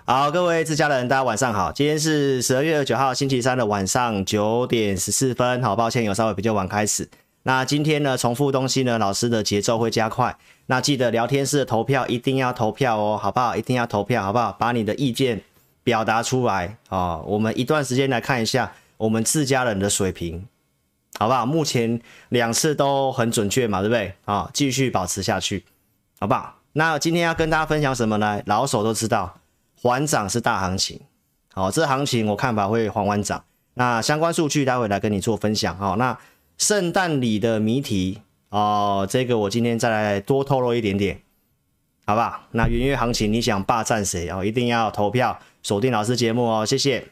好，各位自家人，大家晚上好。今天是12月9号星期三的晚上9点14分。好，抱歉有稍微比较晚开始。那今天呢，重复东西呢，老师的节奏会加快。那记得聊天室的投票一定要投票哦，好不好？一定要投票，好不好？把你的意见表达出来啊。我们一段时间来看一下我们自家人的水平，好不好？目前2次都很准确嘛，对不对？啊，继续保持下去，好不好？那今天要跟大家分享什么呢？老手都知道。缓涨是大行情，好，这行情我看法会缓涨。那相关数据待会来跟你做分享。好，那圣诞礼的谜题哦，这个我今天再来多透露一点点，好不好？那元月行情你想霸占谁哦？一定要投票锁定老师节目哦，谢谢。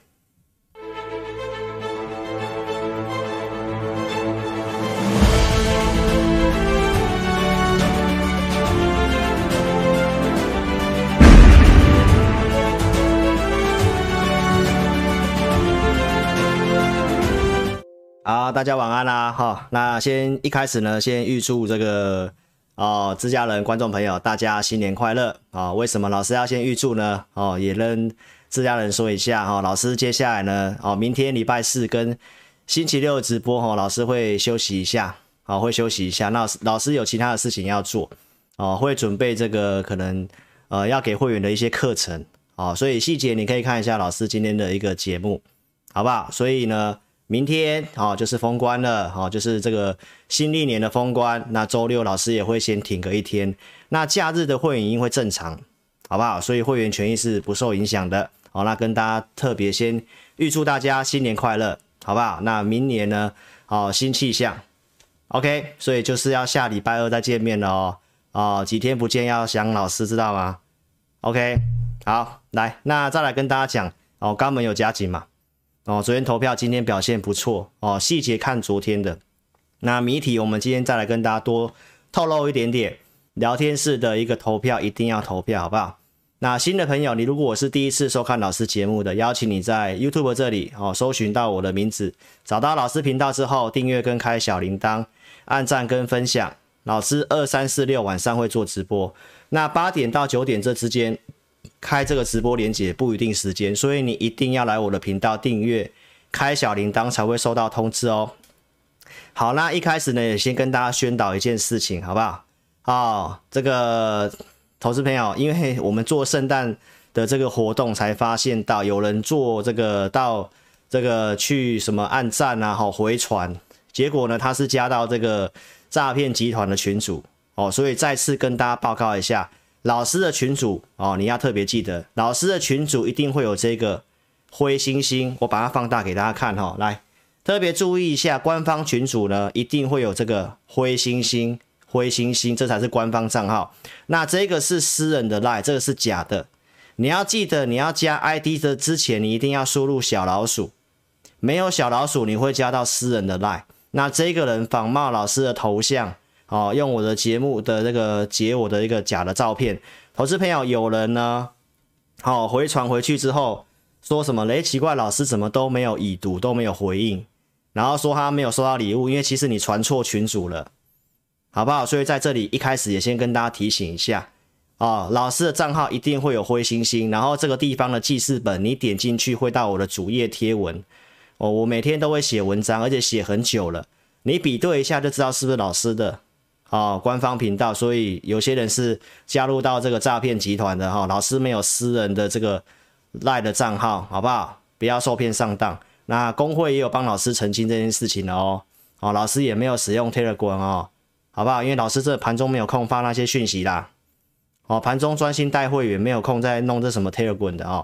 好，大家晚安啦！哈，那先一开始呢，先预祝这个自家人观众朋友大家新年快乐啊！为什么老师要先预祝呢？哦，也跟自家人说一下哈，老师接下来呢，明天礼拜4跟星期6的直播哈，老师会休息一下，会休息一下。那老师有其他的事情要做，会准备这个可能要给会员的一些课程，所以细节你可以看一下老师今天的一个节目，好不好？所以呢。明天就是封关了，就是这个新历年的封关。那周六老师也会先停个1天。那假日的会员营会正常，好不好？所以会员权益是不受影响的。好，那跟大家特别先预祝大家新年快乐，好不好？那明年呢，新气象 ，OK。所以就是要下礼拜2再见面了哦。几天不见要想老师，知道吗 ？OK， 好，来，那再来跟大家讲肛门有加紧嘛。昨天投票，今天表现不错哦。细节看昨天的。那谜题我们今天再来跟大家多透露一点点。聊天室的一个投票一定要投票，好不好？那新的朋友，你如果是第一次收看老师节目的，邀请你在 YouTube 这里搜寻到我的名字，找到老师频道之后，订阅跟开小铃铛，按赞跟分享。老师2、3、4、6晚上会做直播，那8点到9点这之间。开这个直播连结不一定时间，所以你一定要来我的频道订阅，开小铃铛才会收到通知哦。好，那一开始呢，也先跟大家宣导一件事情，好不好？这个投资朋友，因为我们做圣诞的这个活动，才发现到有人做这个到这个去什么按赞啊，回传，结果呢，他是加到这个诈骗集团的群组所以再次跟大家报告一下。老师的群组你要特别记得，老师的群组一定会有这个灰星星，我把它放大给大家看来特别注意一下，官方群组呢一定会有这个灰星星，这才是官方账号。那这个是私人的 LINE， 这个是假的。你要记得，你要加 ID 的之前，你一定要输入小老鼠，没有小老鼠你会加到私人的 LINE。那这个人仿冒老师的头像。用我的节目的这个截我的一个假的照片，投资朋友有人呢，回传回去之后说什么奇怪，老师怎么都没有已读，都没有回应，然后说他没有收到礼物，因为其实你传错群组了，好不好？所以在这里一开始也先跟大家提醒一下老师的账号一定会有灰星星，然后这个地方的记事本你点进去会到我的主页贴文我每天都会写文章，而且写很久了，你比对一下就知道是不是老师的官方频道。所以有些人是加入到这个诈骗集团的老师没有私人的这个 LINE 的账号，好不好？不要受骗上当。那工会也有帮老师澄清这件事情了老师也没有使用 Telegram 好不好？因为老师这盘中没有空发那些讯息啦盘中专心带会员，没有空再弄这什么 Telegram 的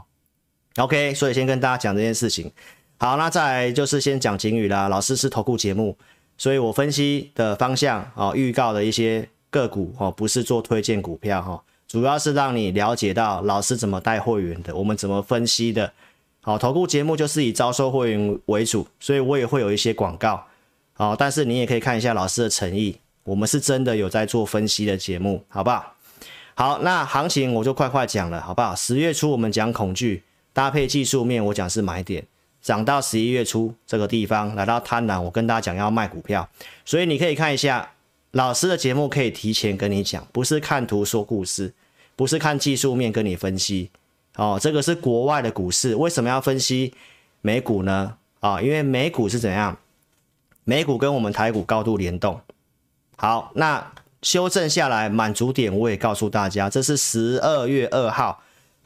OK， 所以先跟大家讲这件事情。好，那再来就是先讲警语啦。老师是投顾节目，所以我分析的方向预告的一些个股不是做推荐股票主要是让你了解到老师怎么带会员的，我们怎么分析的。投顾节目就是以招收会员为主，所以我也会有一些广告但是你也可以看一下老师的诚意，我们是真的有在做分析的节目，好不好？好，那行情我就快讲了，好不好？10月初我们讲恐惧，搭配技术面我讲是买点，涨到11月初这个地方来到贪婪，我跟大家讲要卖股票，所以你可以看一下老师的节目，可以提前跟你讲，不是看图说故事，不是看技术面跟你分析这个是国外的股市，为什么要分析美股呢？因为美股是怎样？美股跟我们台股高度联动。好，那修正下来满足点我也告诉大家，这是12月2号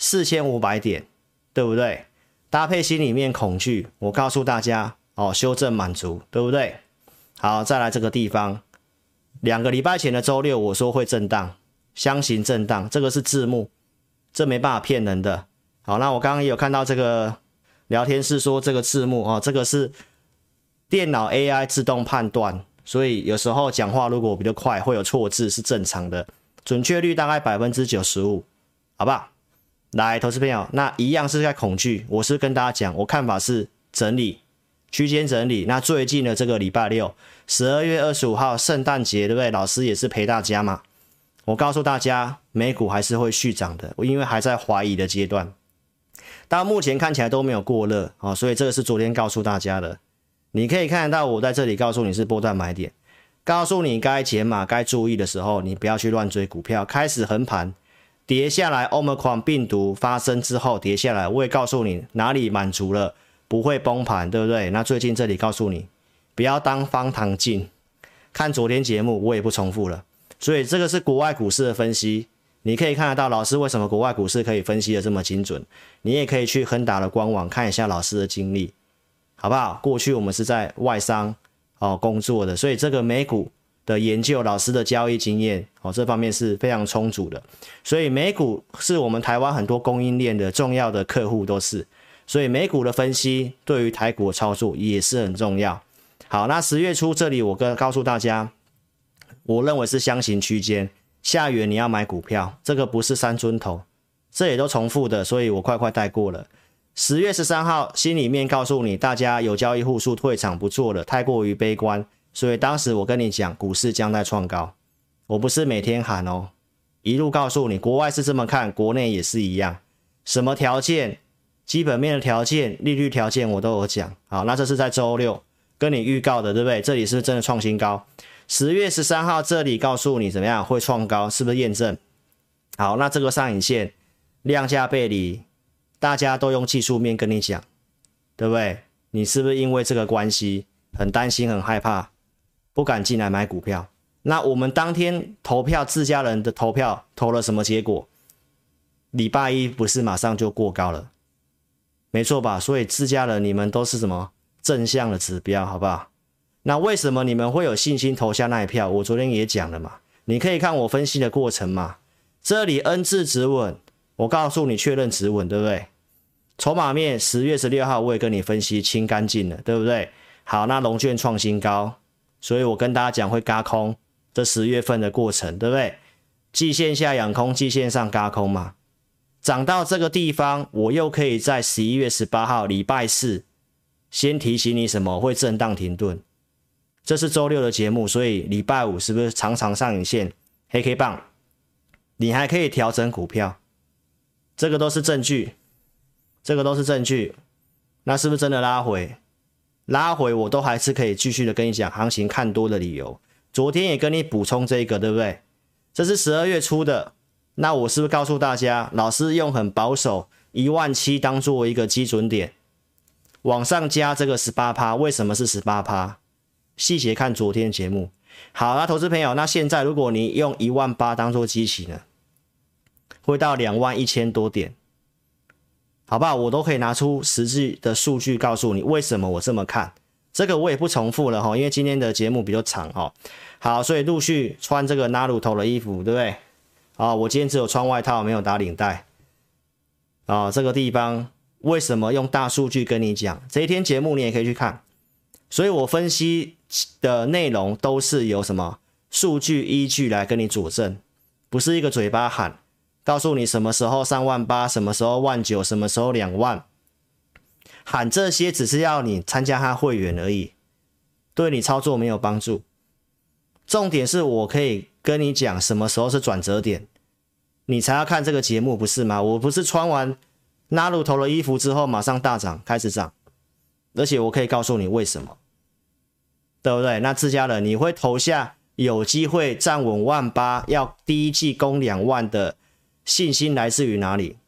4500点，对不对？搭配心里面恐惧，我告诉大家修正满足，对不对？好，再来这个地方，2个礼拜前的周六我说会震荡，箱型震荡，这个是字幕，这没办法骗人的。好，那我刚刚也有看到这个聊天室说这个字幕这个是电脑 AI 自动判断，所以有时候讲话如果比较快会有错字是正常的，准确率大概 95%， 好不好？来，投资朋友，那一样是在恐惧，我是跟大家讲，我看法是整理，区间整理。那最近的这个礼拜六12月25号圣诞节，对不对？老师也是陪大家嘛，我告诉大家美股还是会续涨的，因为还在怀疑的阶段，到目前看起来都没有过热所以这个是昨天告诉大家的。你可以看得到我在这里告诉你是波段买点，告诉你该减码该注意的时候，你不要去乱追股票。开始横盘跌下来 Omicron 病毒发生之后跌下来，我也告诉你哪里满足了不会崩盘，对不对？那最近这里告诉你不要当方糖镜，看昨天节目我也不重复了。所以这个是国外股市的分析，你可以看得到老师为什么国外股市可以分析的这么精准，你也可以去亨达的官网看一下老师的经历，好不好？过去我们是在外商工作的，所以这个美股的研究，老师的交易经验这方面是非常充足的。所以美股是我们台湾很多供应链的重要的客户都是，所以美股的分析对于台股的操作也是很重要。好，那10月初这里我告诉大家，我认为是箱型区间，下缘你要买股票，这个不是三尊头，这也都重复的，所以我快带过了。10月13号心里面告诉你，大家有交易户数退场不做了，太过于悲观，所以当时我跟你讲股市将在创高，我不是每天喊一路告诉你，国外是这么看，国内也是一样，什么条件，基本面的条件，利率条件我都有讲。好，那这是在周六跟你预告的，对不对？这里是不是真的创新高？10月13号这里告诉你怎么样会创高，是不是验证？好，那这个上影线量价背离，大家都用技术面跟你讲，对不对？你是不是因为这个关系很担心很害怕，不敢进来买股票？那我们当天投票自家人的投票投了什么结果？礼拜一不是马上就过高了，没错吧？所以自家人你们都是什么正向的指标，好不好？那为什么你们会有信心投下那一票？我昨天也讲了嘛，你可以看我分析的过程嘛。这里 N 字止稳，我告诉你确认止稳，对不对？筹码面10月16号我也跟你分析清干净了，对不对？好，那融券创新高，所以我跟大家讲会軋空，这10月份的过程，对不对？季线下养空，季线上軋空嘛。涨到这个地方，我又可以在11月18号礼拜四先提醒你什么？会震荡停顿。这是周六的节目，所以礼拜五是不是长长上影线黑 K 棒？你还可以调整股票，这个都是证据，这个都是证据。那是不是真的拉回？拉回我都还是可以继续的跟你讲行情看多的理由。昨天也跟你补充这个，对不对？这是12月初的，那我是不是告诉大家，老师用很保守17000当做一个基准点，往上加这个 18%， 为什么是 18%？ 细节看昨天节目。好，那投资朋友，那现在如果你用18000当做基期呢，会到21000多点，好不好？我都可以拿出实际的数据告诉你为什么我这么看。这个我也不重复了因为今天的节目比较长好，所以陆续穿这个纳鲁头的衣服，对不对？我今天只有穿外套，没有打领带。这个地方为什么用大数据跟你讲？这一天节目你也可以去看。所以我分析的内容都是有什么数据依据来跟你佐证，不是一个嘴巴喊，告诉你什么时候38000，什么时候19000，什么时候2万，喊这些只是要你参加他会员而已，对你操作没有帮助。重点是我可以跟你讲什么时候是转折点，你才要看这个节目，不是吗？我不是穿完纳鲁头的衣服之后马上大涨开始涨，而且我可以告诉你为什么，对不对？那自家人你会投下有机会站稳18000，要第一季攻2万的信心来自于哪里？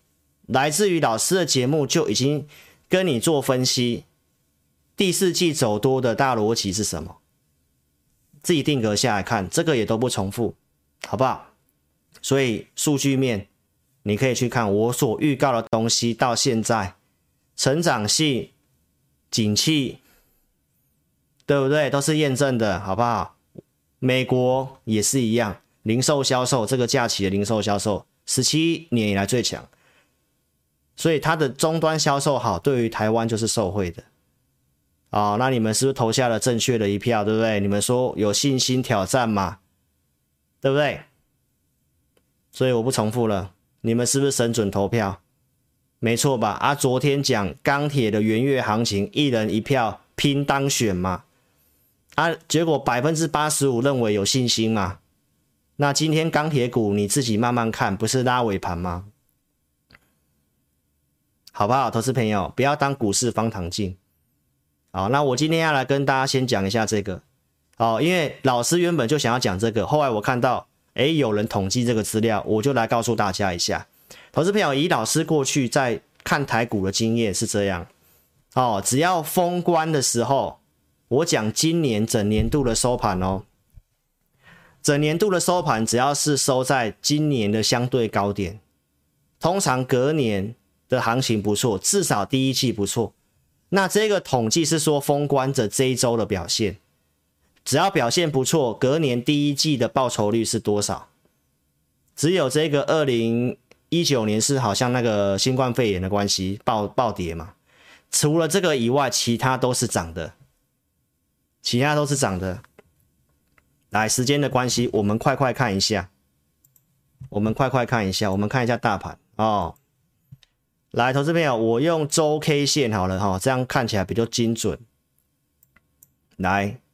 来自于老师的节目就已经跟你做分析，第四季走多的大逻辑是什么？自己定格下来看，这个也都不重复，好不好？所以数据面你可以去看我所预告的东西，到现在成长性、景气，对不对？都是验证的，好不好？美国也是一样，零售销售这个假期的零售销售17年以来最强，所以它的终端销售好，对于台湾就是受惠的。那你们是不是投下了正确的一票，对不对？你们说有信心挑战嘛，对不对？所以我不重复了，你们是不是神准投票？没错吧？昨天讲钢铁的元月行情，一人一票拼当选嘛，结果85%认为有信心嘛。那今天钢铁股你自己慢慢看，不是拉尾盘吗？好不好，投资朋友，不要当股市方糖镜。好，那我今天要来跟大家先讲一下这个。因为老师原本就想要讲这个，后来我看到有人统计这个资料，我就来告诉大家一下。投资朋友，以老师过去在看台股的经验是这样，只要封关的时候，我讲今年整年度的收盘整年度的收盘只要是收在今年的相对高点，通常隔年的行情不错，至少第一季不错。那这个统计是说封关的这一周的表现，只要表现不错，隔年第一季的报酬率是多少？只有这个2019年是好像那个新冠肺炎的关系暴跌嘛，除了这个以外，其他都是涨的，来，时间的关系，我们快看一下，我们看一下大盘来，投资朋友，我用周 K 线好了这样看起来比较精准。来，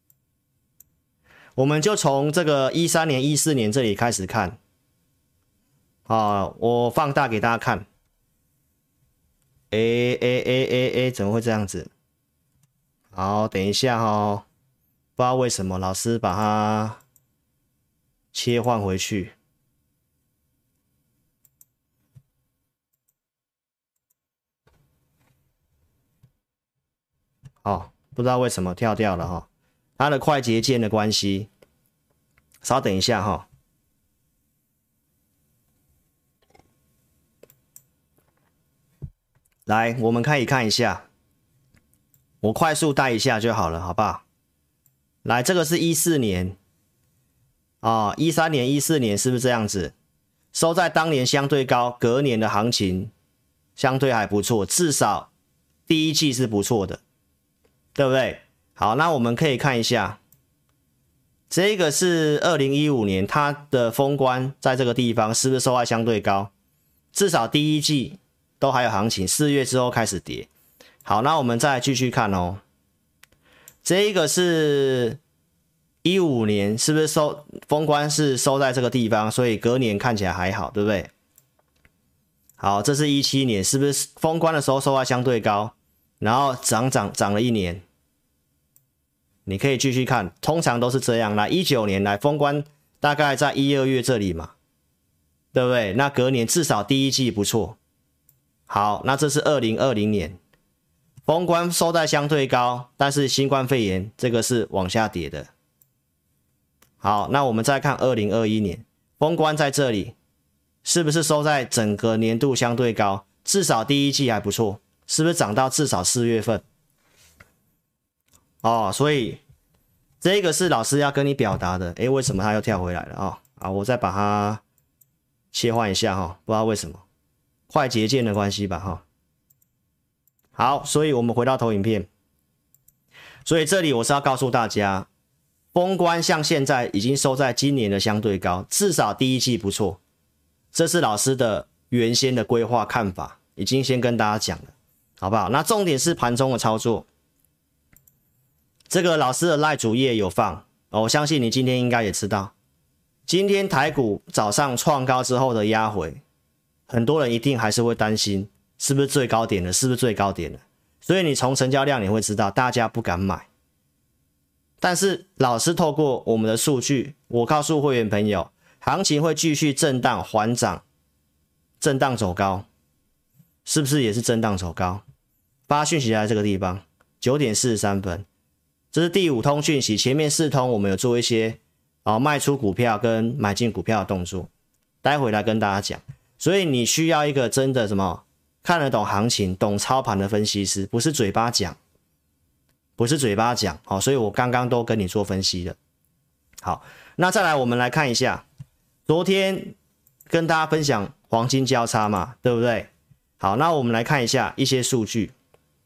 我们就从这个13年、14年这里开始看。我放大给大家看。怎么会这样子？好，等一下不知道为什么老师把它切换回去。不知道为什么跳掉了它的快捷键的关系，稍等一下来，我们可以看一下，我快速带一下就好了，好不好？来，这个是14年13年、14年是不是这样子？收在当年相对高，隔年的行情相对还不错，至少第一季是不错的。对不对？好，那我们可以看一下，这个是2015年，它的封关在这个地方是不是收在相对高？至少第一季都还有行情，4月之后开始跌。好，那我们再继续看这个是15年，是不是封关是收在这个地方，所以隔年看起来还好，对不对？好，这是17年，是不是封关的时候收在相对高？然后涨了1年，你可以继续看，通常都是这样。来，19年来封关大概在1、2月这里嘛，对不对？那隔年至少第一季不错。好，那这是2020年，封关收在相对高，但是新冠肺炎这个是往下跌的。好，那我们再看2021年，封关在这里，是不是收在整个年度相对高？至少第一季还不错。是不是涨到至少4月份？所以这个是老师要跟你表达的。为什么他又跳回来了我再把它切换一下不知道为什么，快捷键的关系吧好，所以我们回到投影片。所以这里我是要告诉大家，封关像现在已经收在今年的相对高，至少第一季不错。这是老师的原先的规划看法，已经先跟大家讲了。好不好？那重点是盘中的操作，这个老师的LINE主页有放我相信你今天应该也知道，今天台股早上创高之后的压回，很多人一定还是会担心是不是最高点了，所以你从成交量你会知道大家不敢买。但是老师透过我们的数据，我告诉会员朋友，行情会继续震荡缓涨，震荡走高。 是不是也是震荡走高？发讯息在这个地方9点43分，这是第5通讯息，前面4通我们有做一些卖出股票跟买进股票的动作，待会来跟大家讲。所以你需要一个真的什么看得懂行情、懂操盘的分析师，不是嘴巴讲，不是嘴巴讲，好，所以我刚刚都跟你做分析了。好，那再来我们来看一下，昨天跟大家分享黄金交叉嘛，对不对？好，那我们来看一下一些数据。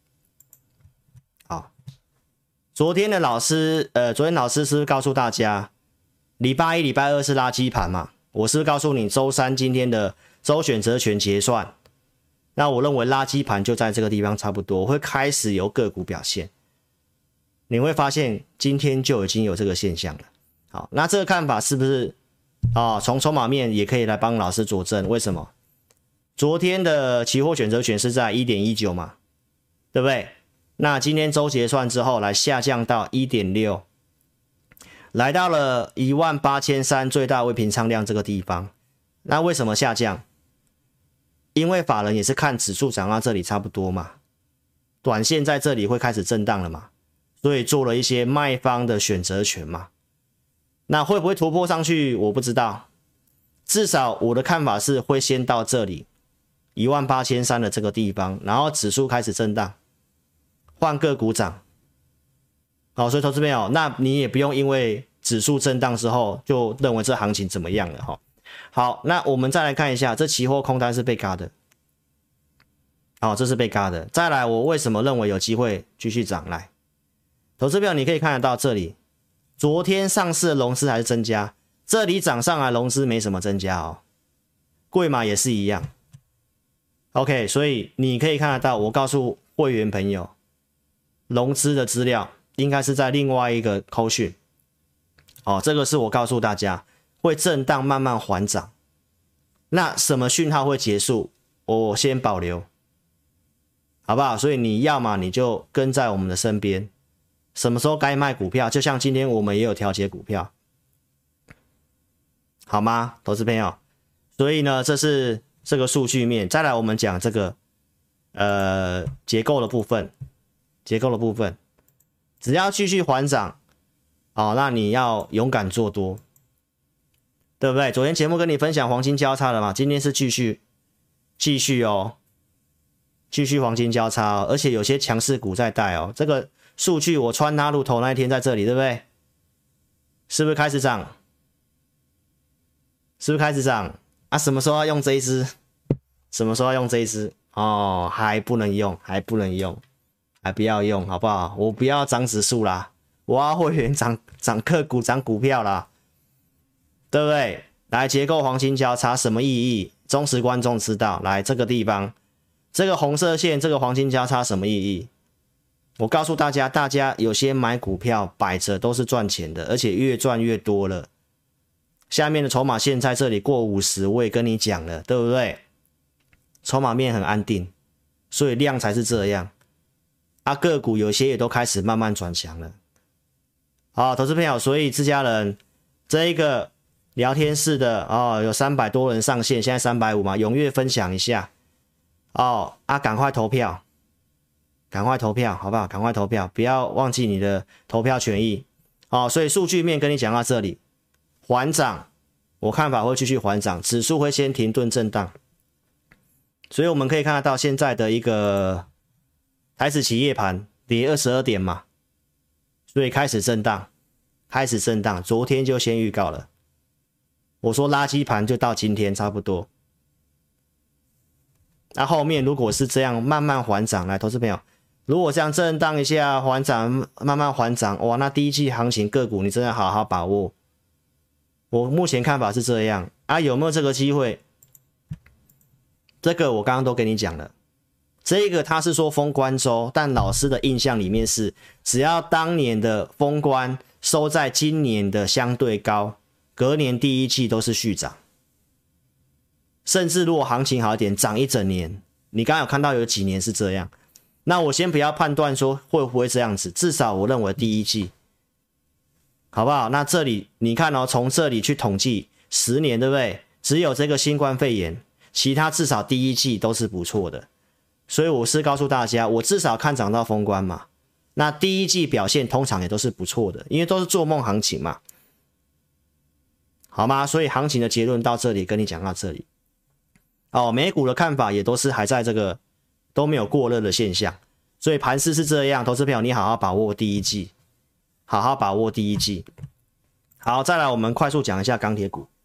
好，昨天老师是不是告诉大家，礼拜一、礼拜二是垃圾盘嘛？我是不是告诉你，周三今天的周选择权结算，那我认为垃圾盘就在这个地方差不多，会开始有个股表现。你会发现今天就已经有这个现象了。好，那这个看法是不是从筹码面也可以来帮老师佐证？为什么？昨天的期货选择权是在 1.19 嘛，对不对？那今天周结算之后来下降到 1.6， 来到了18300最大未平仓量这个地方。那为什么下降？因为法人也是看指数涨到这里差不多嘛，短线在这里会开始震荡了嘛，所以做了一些卖方的选择权嘛。那会不会突破上去我不知道，至少我的看法是会先到这里18300的这个地方，然后指数开始震荡，换个股涨。好，所以投资朋友，那你也不用因为指数震荡之后就认为这行情怎么样了哈。好，那我们再来看一下，这期货空单是被嘎的，好，这是被嘎的。再来，我为什么认为有机会继续涨？来，投资朋友你可以看得到这里，昨天上市的融资还是增加，这里涨上来融资没什么增加哦，贵码也是一样。OK， 所以你可以看得到，我告诉会员朋友，融资的资料应该是在另外一个扣讯，这个是我告诉大家会震荡慢慢缓涨。那什么讯号会结束？我先保留，好不好？所以你要嘛你就跟在我们的身边，什么时候该卖股票，就像今天我们也有调节股票，好吗，投资朋友？所以呢，这是这个数据面。再来我们讲这个结构的部分，只要继续缓涨，那你要勇敢做多，对不对？昨天节目跟你分享黄金交叉了嘛，今天是继续黄金交叉而且有些强势股在带这个数据我穿纳入头那一天在这里，对不对？是不是开始涨？什么时候要用这一支？还不能用，还不要用，好不好？我不要涨指数啦，我要会员涨个股涨股票啦，对不对？来，结构黄金交叉什么意义？忠实观众知道。来，这个地方，这个红色线，这个黄金交叉什么意义？我告诉大家，大家有些买股票摆着都是赚钱的，而且越赚越多了。下面的筹码线在这里过50，我也跟你讲了，对不对？筹码面很安定，所以量才是这样。个股有些也都开始慢慢转强了。好，投资朋友，所以自家人这一个聊天室的有300多人上线，现在350嘛，踊跃分享一下赶快投票，好不好？赶快投票，不要忘记你的投票权益。所以数据面跟你讲到这里，缓涨，我看法会继续缓涨，指数会先停顿震荡。所以我们可以看得到现在的一个台指期夜盘跌22点嘛，所以开始震荡，昨天就先预告了，我说垃圾盘就到今天差不多。那后面如果是这样慢慢缓涨，来，投资朋友，如果这样震荡一下缓涨，慢慢缓涨，哇，那第一季行情个股你真的好好把握。我目前看法是这样有没有这个机会？这个我刚刚都跟你讲了，这个他是说封关周，但老师的印象里面是，只要当年的封关收在今年的相对高，隔年第一季都是续涨，甚至如果行情好一点，涨一整年。你刚刚有看到有几年是这样，那我先不要判断说会不会这样子，至少我认为第一季，好不好？那这里你看从这里去统计10年，对不对？只有这个新冠肺炎，其他至少第一季都是不错的。 所以我是告诉大家，我至少看涨到封关嘛。那第一季表现通常也都是不错的，因为都是做梦行情嘛，好吗？所以行情的结论到这里，跟你讲到这里。哦，美股的看法也都是还在这个都没有过热的现象，所以盘势是这样。投资朋友，你好好把握第一季，好好把握第一季。好，再来我们快速讲一下钢铁股。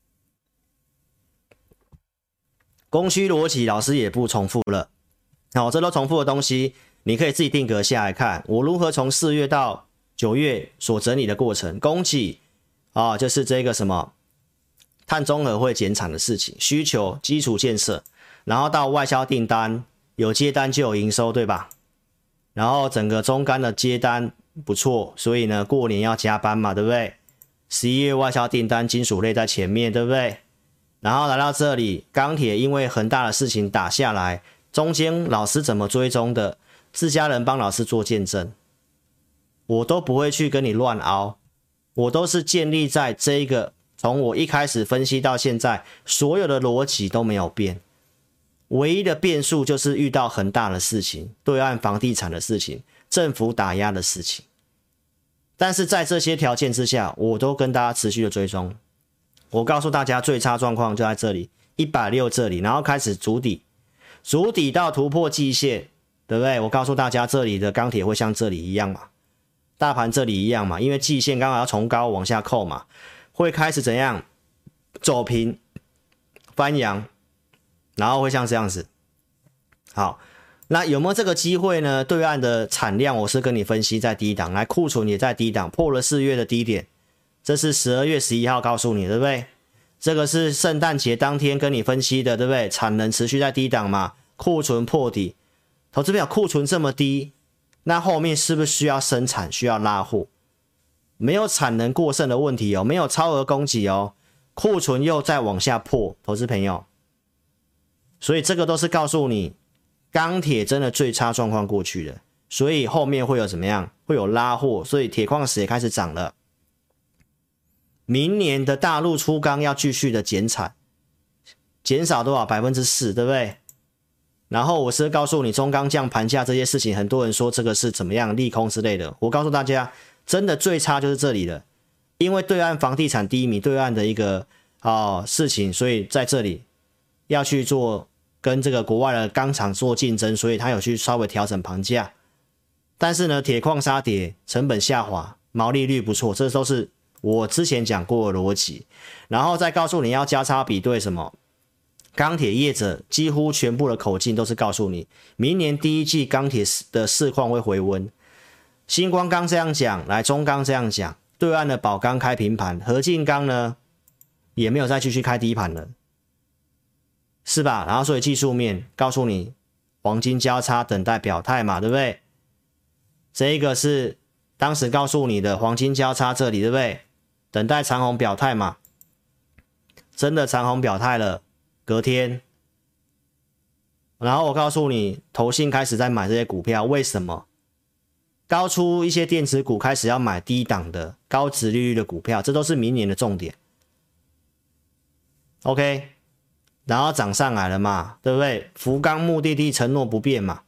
供需逻辑老师也不重复了，好，这都重复的东西，你可以自己定格下来看，我如何从4月到9月所整理的过程。供给啊，就是这个什么碳中和会减产的事情，需求基础建设，然后到外销订单，有接单就有营收，对吧？然后整个中钢的接单不错，所以呢过年要加班嘛，对不对？11月外销订单金属类在前面，对不对？然后来到这里，钢铁因为恒大的事情打下来，中间老师怎么追踪的？自家人帮老师做见证，我都不会去跟你乱凹，我都是建立在这一个从我一开始分析到现在，所有的逻辑都没有变，唯一的变数就是遇到恒大的事情，对岸房地产的事情，政府打压的事情。但是在这些条件之下，我都跟大家持续的追踪。我告诉大家最差状况就在这里160这里，然后开始筑底，筑底到突破季线，对不对？我告诉大家这里的钢铁会像这里一样嘛，大盘这里一样嘛，因为季线刚好要从高往下扣嘛，会开始怎样走平翻扬，然后会像这样子。好，那有没有这个机会呢？对岸的产量我是跟你分析在低档，来库存也在低档，破了4月的低点，这是12月11号告诉你，对不对？这个是圣诞节当天跟你分析的，对不对？产能持续在低档嘛，库存破底，投资朋友库存这么低，那后面是不是需要生产，需要拉货？没有产能过剩的问题哦，没有超额供给哦，库存又再往下破，投资朋友，所以这个都是告诉你，钢铁真的最差状况过去了，所以后面会有怎么样？会有拉货，所以铁矿石也开始涨了。明年的大陆粗钢要继续的减产，减少多少？4%，对不对？然后我是告诉你中钢降盘价这些事情，很多人说这个是怎么样利空之类的，我告诉大家，真的最差就是这里了，因为对岸房地产低迷，对岸的一个事情，所以在这里要去做跟这个国外的钢厂做竞争，所以他有去稍微调整盘价。但是呢，铁矿砂跌，成本下滑，毛利率不错，这都是我之前讲过的逻辑。然后再告诉你要交叉比对什么，钢铁业者几乎全部的口径都是告诉你，明年第一季钢铁的市况会回温。新光钢这样讲，来中钢这样讲，对岸的宝钢开平盘，合进钢呢也没有再继续开低盘了，是吧？然后所以技术面告诉你，黄金交叉等待表态嘛，对不对？这一个是当时告诉你的黄金交叉这里，对不对？等待长红表态嘛，真的长红表态了，隔天，然后我告诉你，投信开始在买这些股票，为什么？高出一些电子股开始要买低档的高殖利率的股票，这都是明年的重点。OK， 然后涨上来了嘛，对不对？福冈目的地承诺不变嘛，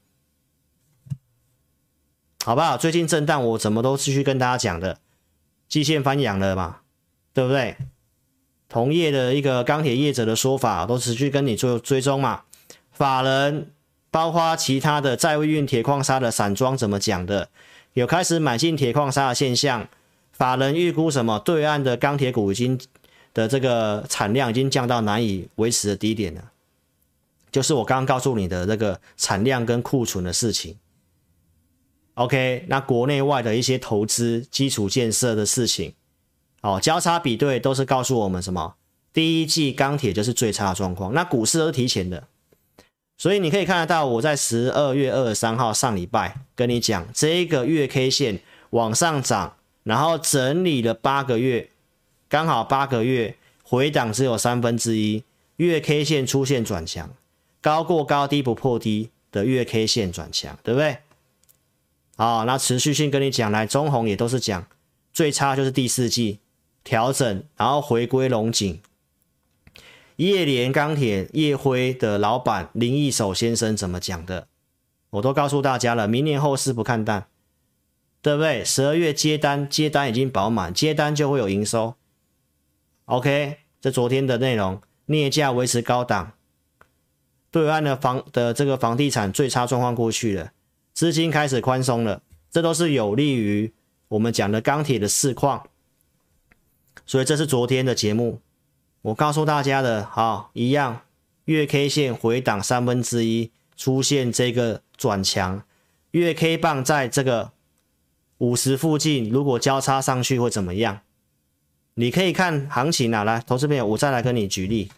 好不好？最近震荡我怎么都继续跟大家讲的，季线翻阳了嘛，对不对？同业的一个钢铁业者的说法都持续跟你做追踪嘛，法人包括其他的在运铁矿砂的散装怎么讲的，有开始买进铁矿砂的现象，法人预估什么？对岸的钢铁股已经的这个产量已经降到难以维持的低点了，就是我刚刚告诉你的这个产量跟库存的事情。OK， 那国内外的一些投资基础建设的事情，交叉比对都是告诉我们什么？第一季钢铁就是最差的状况，那股市都是提前的，所以你可以看得到，我在12月23号上礼拜跟你讲，这个月 K 线往上涨，然后整理了8个月，刚好8个月回档只有1/3，月 K 线出现转强，高过高低不破低的月 K 线转强，对不对？好，那持续性跟你讲，来中红也都是讲最差就是第4季调整，然后回归龙井， 叶联钢铁叶辉的老板林义守先生怎么讲的，我都告诉大家了，明年后市不看淡，对不对？12月接单已经饱满，接单就会有营收。OK， 这昨天的内容，镍价维持高档，对岸的这个房地产最差状况过去了，资金开始宽松了，这都是有利于我们讲的钢铁的市况。所以这是昨天的节目，我告诉大家的，好，一样，月 K 线回档1/3，出现这个转强，月 K 棒在这个50附近，如果交叉上去会怎么样？你可以看行情啊，来，投资朋友，我再来跟你举例。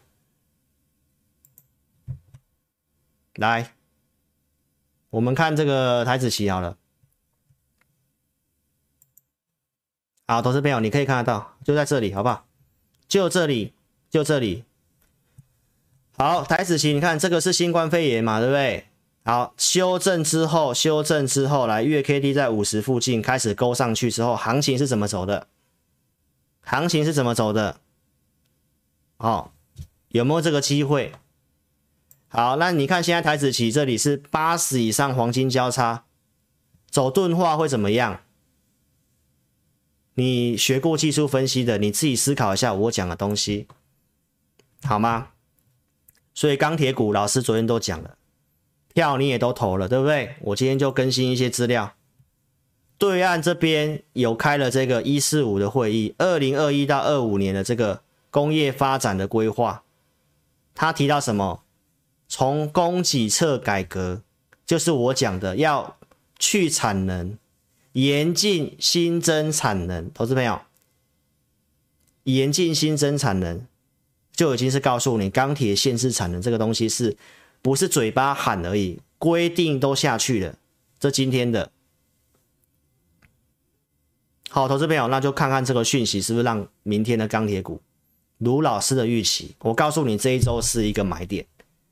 来，我们看这个台指期好了。好，投资朋友，你可以看得到，就在这里，好不好？就这里，就这里。好，台指期，你看这个是新冠肺炎嘛，对不对？好，修正之后，来月 K D 在50附近开始勾上去之后，行情是怎么走的？好，有没有这个机会？好，那你看现在台指期这里是80以上黄金交叉，走钝化会怎么样？你学过技术分析的，你自己思考一下我讲的东西，好吗？所以钢铁股老师昨天都讲了，票你也都投了，对不对？我今天就更新一些资料。对岸这边有开了这个145的会议，2021到25年的这个工业发展的规划，他提到什么？从供给侧改革，就是我讲的要去产能，严禁新增产能。投资朋友，严禁新增产能，就已经是告诉你钢铁限制产能这个东西是不是嘴巴喊而已，规定都下去了。这今天的。好，投资朋友，那就看看这个讯息是不是让明天的钢铁股如老师的预期。我告诉你，这一周是一个买点，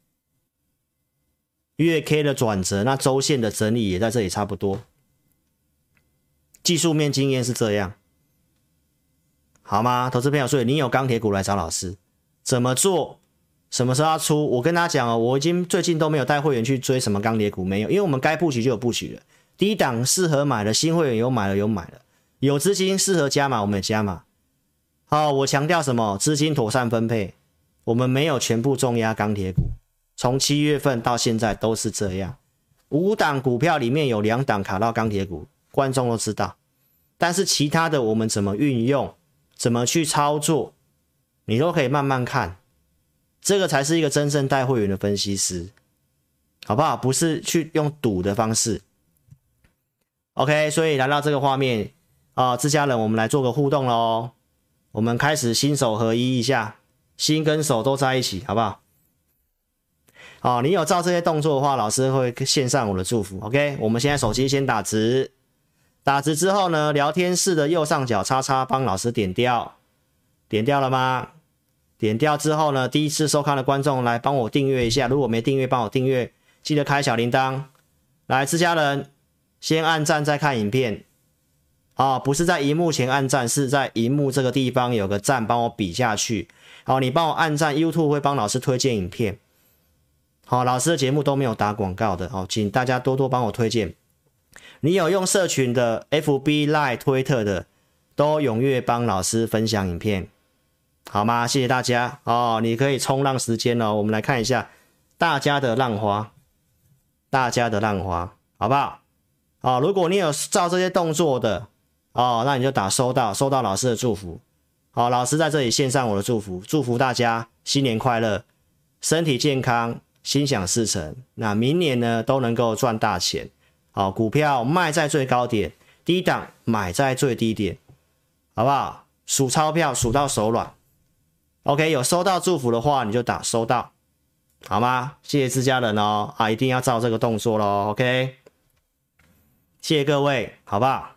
月 K 的转折，那周线的整理也在这里差不多。技术面经验是这样，好吗？投资朋友，所以你有钢铁股来找老师，怎么做？什么时候要出？我跟大家讲哦，我已经最近都没有带会员去追什么钢铁股，没有，因为我们该布局就有布局了，低档适合买的，新会员有买了，有资金适合加码，我们也加码。好，我强调什么？资金妥善分配，我们没有全部重压钢铁股，从7月份到现在都是这样。5档股票里面有2档卡到钢铁股，观众都知道。但是其他的我们怎么运用，怎么去操作，你都可以慢慢看。这个才是一个真正带会员的分析师，好不好？不是去用赌的方式。OK， 所以来到这个画面。自家人，我们来做个互动咯。我们开始心手合一一下，心跟手都在一起，好不好？你有照这些动作的话，老师会献上我的祝福。OK， 我们现在手机先打直，打直之后呢，聊天室的右上角叉叉帮老师点掉，点掉了吗？点掉之后呢，第一次收看的观众来帮我订阅一下，如果没订阅帮我订阅，记得开小铃铛。来，自家人先按赞再看影片。不是在荧幕前按赞，是在荧幕这个地方有个赞，帮我比下去。好，你帮我按赞 ，YouTube 会帮老师推荐影片。好，老师的节目都没有打广告的，好，请大家多多帮我推荐。你有用社群的 FB、Line、推特的，都踊跃帮老师分享影片，好吗？谢谢大家。你可以冲浪时间哦。我们来看一下大家的浪花，好不好？如果你有照这些动作的。那你就打收到老师的祝福。好，老师在这里献上我的祝福，祝福大家新年快乐，身体健康，心想事成。那明年呢都能够赚大钱。好，股票卖在最高点，低档买在最低点，好不好？数钞票数到手软。OK， 有收到祝福的话，你就打收到，好吗？谢谢自家人哦。一定要照这个动作咯。OK， 谢谢各位，好不好？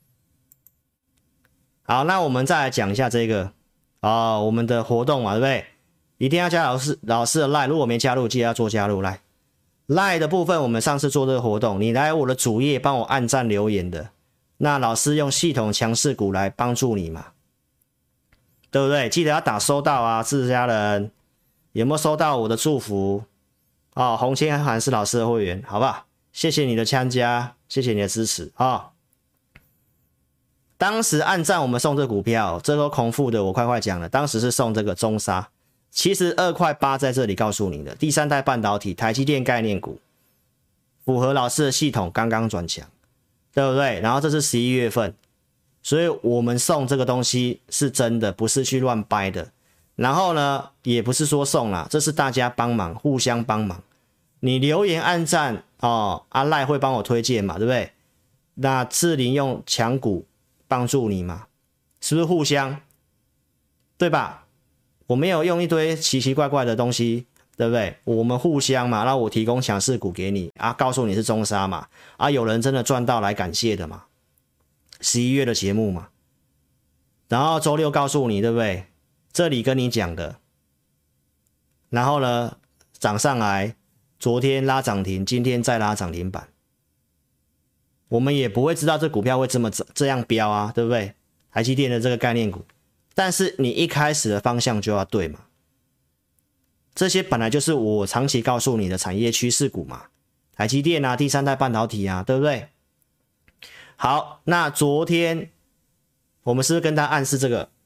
好，那我们再来讲一下这个我们的活动嘛，对不对？一定要加老师的 LINE， 如果没加入，记得要做加入。来 LINE 的部分，我们上次做这个活动，你来我的主页帮我按赞留言的，那老师用系统强势股来帮助你嘛，对不对？记得要打收到啊，自家人。 有没有收到我的祝福？哦，洪千涵是老师的会员，好不好？谢谢你的参加，谢谢你的支持啊、哦！当时按赞我们送这股票，这都空腹的，我快讲了。当时是送这个中砂，其实2.8块在这里告诉你的，第三代半导体，台积电概念股，符合老师的系统，刚刚转强，对不对？然后这是11月份，所以我们送这个东西是真的，不是去乱掰的。然后呢，也不是说送啦，这是大家帮忙，互相帮忙。你留言按赞哦，阿赖会帮我推荐嘛，对不对？那志玲用强股帮助你嘛，是不是互相？对吧？我没有用一堆奇奇怪怪的东西，对不对？我们互相嘛，那我提供强势股给你啊，告诉你是中砂嘛，啊，有人真的赚到来感谢的嘛，11月的节目嘛，然后周六告诉你，对不对？这里跟你讲的，然后呢，涨上来，昨天拉涨停，今天再拉涨停板，我们也不会知道这股票会这样飙啊，对不对？台积电的这个概念股，但是你一开始的方向就要对嘛，这些本来就是我长期告诉你的产业趋势股嘛，台积电啊，第三代半导体啊，对不对？好，那昨天我们是不是跟大家暗示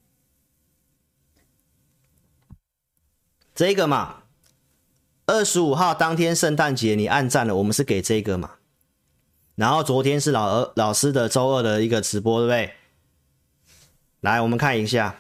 这个嘛，25号当天圣诞节你按赞了，我们是给这个嘛。然后昨天是老师的周二的一个直播，对不对？来，我们看一下。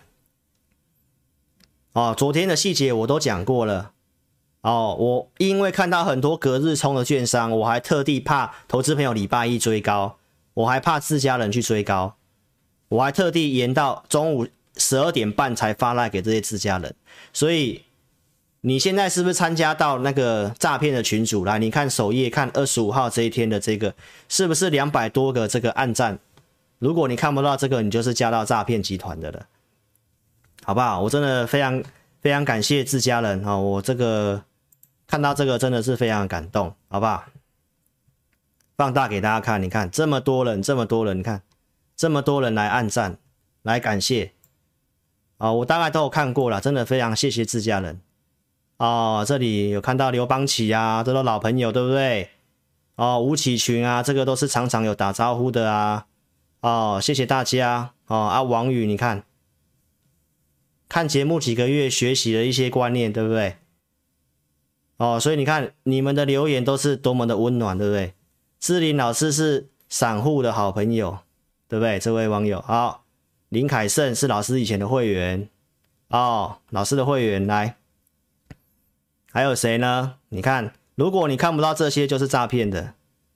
哦，昨天的细节我都讲过了。哦，我因为看到很多隔日冲的券商，我还特地怕投资朋友礼拜一追高，我还怕自家人去追高，我还特地延到中午12点半才发赖给这些自家人，所以。你现在是不是参加到那个诈骗的群组来？你看首页看25号这一天的这个，是不是200多个这个按赞？如果你看不到这个，你就是加到诈骗集团的了，好不好？我真的非常感谢自家人啊、哦！我这个看到这个真的是非常感动，好不好？放大给大家看，你看这么多人，你看这么多人来按赞，来感谢啊、哦！我大概都有看过了，真的非常谢谢自家人。哦，这里有看到刘邦启啊，这都老朋友，对不对？哦，吴启群啊，这个都是常常有打招呼的啊。哦，谢谢大家。哦，啊，王宇，你看节目几个月，学习了一些观念，对不对？哦，所以你看你们的留言都是多么的温暖，对不对？志玲老师是散户的好朋友，对不对？这位网友，好，林凯盛是老师以前的会员，哦，老师的会员来。还有谁呢？你看，如果你看不到这些，就是诈骗的，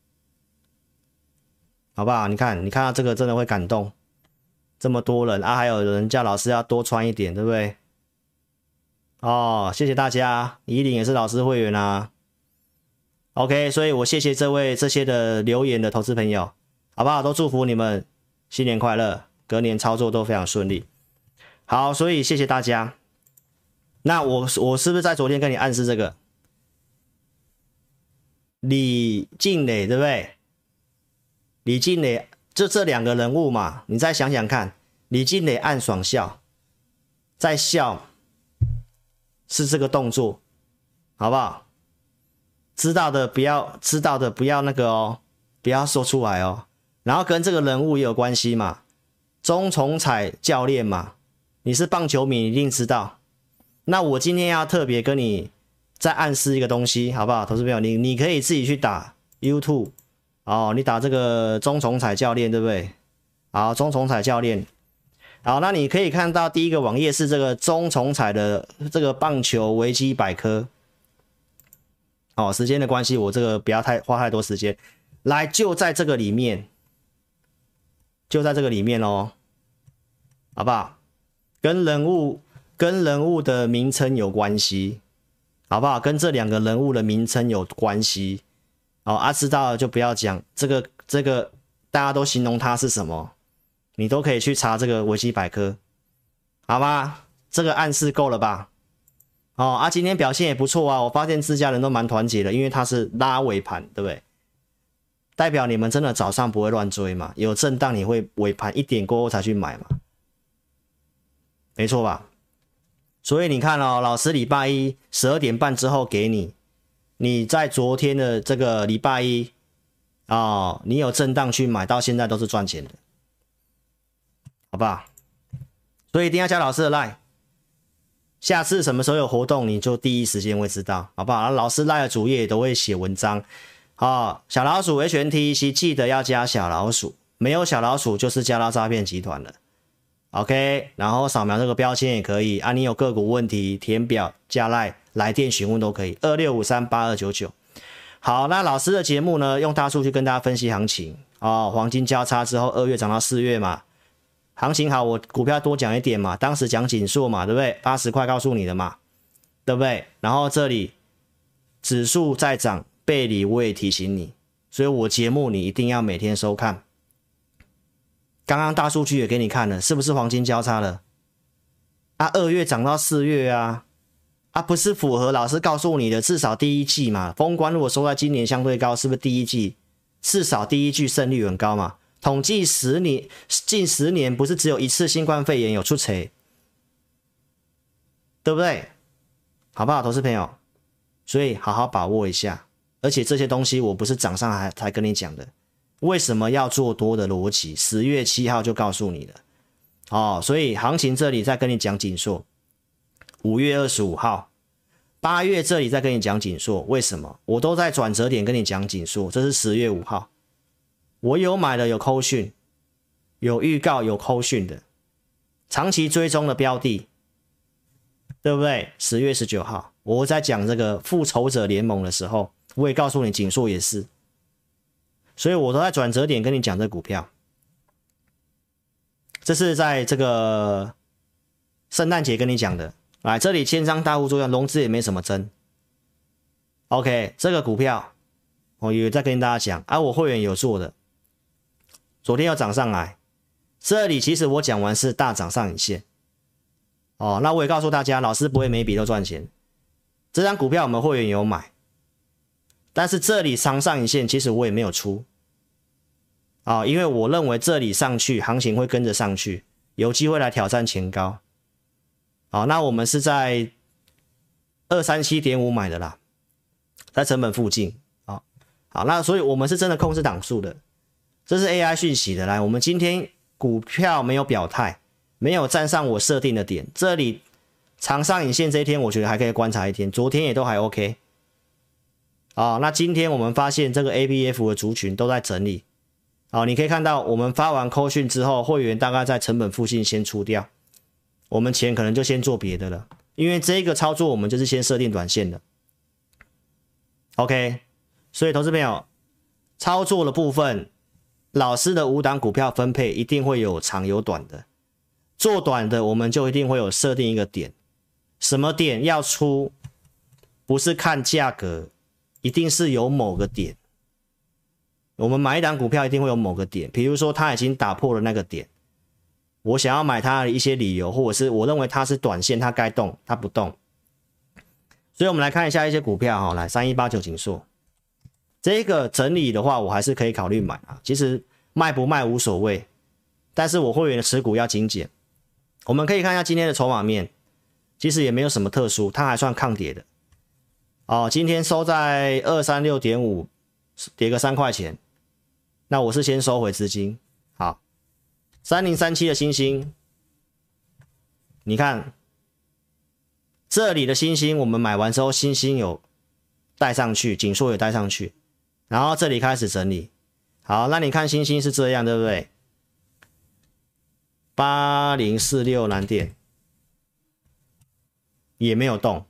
好不好？你看到这个真的会感动，这么多人啊，还有人叫老师要多穿一点，对不对？哦，谢谢大家，怡玲也是老师会员啊。OK， 所以我谢谢这些的留言的投资朋友，好不好？都祝福你们新年快乐，隔年操作都非常顺利。好，所以谢谢大家。那我是不是在昨天跟你暗示这个李静蕾，对不对？李静蕾就这两个人物嘛，你再想想看，李静蕾暗爽笑，在笑是这个动作，好不好？知道的不要那个哦，不要说出来哦。然后跟这个人物也有关系嘛，钟崇彩教练嘛，你是棒球迷，你一定知道。那我今天要特别跟你再暗示一个东西，好不好？投资朋友，你可以自己去打 YouTube 哦，你打这个钟崇彩教练，对不对？好，钟崇彩教练，好，那你可以看到第一个网页是这个钟崇彩的这个棒球维基百科。哦，时间的关系，我这个不要花太多时间，来就在这个里面哦，好不好？跟人物的名称有关系，好不好？跟这两个人物的名称有关系。哦，啊，知道了就不要讲这个，大家都形容它是什么，你都可以去查这个维基百科，好吗？这个暗示够了吧？哦，啊，今天表现也不错啊，我发现自家人都蛮团结的，因为它是拉尾盘，对不对？代表你们真的早上不会乱追嘛，有震荡你会尾盘1点过后才去买嘛，没错吧？ 所以你看哦，老师礼拜一12点半之后给你，你在昨天的这个礼拜一哦，你有震荡去买，到现在都是赚钱的，好不好？所以一定要加老师的 LINE， 下次什么时候有活动，你就第一时间会知道，好不好？老师 LINE 的主页都会写文章，小老鼠 HNTEC 记得要加小老鼠，没有小老鼠就是加到诈骗集团了。OK， 然后扫描这个标签也可以啊，你有个股问题填表加 LINE 来电询问都可以，26538299。好，那老师的节目呢，用大数据跟大家分析行情黄金交叉之后2月涨到4月嘛，行情好，我股票多讲一点嘛，当时讲锦硕嘛，对不对？80块告诉你的嘛，对不对？然后这里指数在涨，背离我也提醒你，所以我节目你一定要每天收看。刚刚大数据也给你看了，是不是黄金交叉了？2月涨到4月不是符合老师告诉你的至少第一季嘛？封关如果收在今年相对高，是不是第一季至少第一季胜率很高嘛？统计近10年不是只有一次新冠肺炎有出错，对不对？好不好，投资朋友？所以好好把握一下，而且这些东西我不是涨上才跟你讲的。为什么要做多的逻辑？10月7号就告诉你了。所以行情这里再跟你讲锦硕，5月25号，8月这里再跟你讲锦硕，为什么？我都在转折点跟你讲锦硕，这是10月5号，我有买的有扣讯，有预告有扣讯的，长期追踪的标的，对不对？10月19号，我在讲这个复仇者联盟的时候，我也告诉你锦硕也是。所以我都在转折点跟你讲这股票，这是在这个圣诞节跟你讲的。来，这里千张大户作用，融资也没什么增。OK， 这个股票我也在跟大家讲我会员有做的，昨天要涨上来，这里其实我讲完是大涨上影线。那我也告诉大家，老师不会每笔都赚钱。这张股票我们会员有买，但是这里长上影线其实我也没有出。因为我认为这里上去行情会跟着上去，有机会来挑战前高。那我们是在 237.5 买的啦，在成本附近。好，那所以我们是真的控制档数的，这是 AI 讯息的。来，我们今天股票没有表态，没有站上我设定的点，这里长上影线这一天我觉得还可以观察一天，昨天也都还 OK。那今天我们发现这个 ABF 的族群都在整理。你可以看到我们发完扣讯之后，会员大概在成本附近先出掉，我们钱可能就先做别的了，因为这个操作我们就是先设定短线的。OK， 所以投资朋友操作的部分，老师的5档股票分配一定会有长有短的，做短的我们就一定会有设定一个点，什么点要出，不是看价格，一定是有某个点。我们买一档股票一定会有某个点，比如说它已经打破了那个点，我想要买它的一些理由，或者是我认为它是短线，它该动它不动。所以我们来看一下一些股票来3189锦硕，这个整理的话我还是可以考虑买其实卖不卖无所谓，但是我会员的持股要精简。我们可以看一下今天的筹码面，其实也没有什么特殊，它还算抗跌的。今天收在 236.5， 跌个3块钱，那我是先收回资金。好，3037的星星，你看这里的星星，我们买完之后，星星有带上去，锦硕有带上去，然后这里开始整理。好，那你看星星是这样，对不对？8046南电也没有动。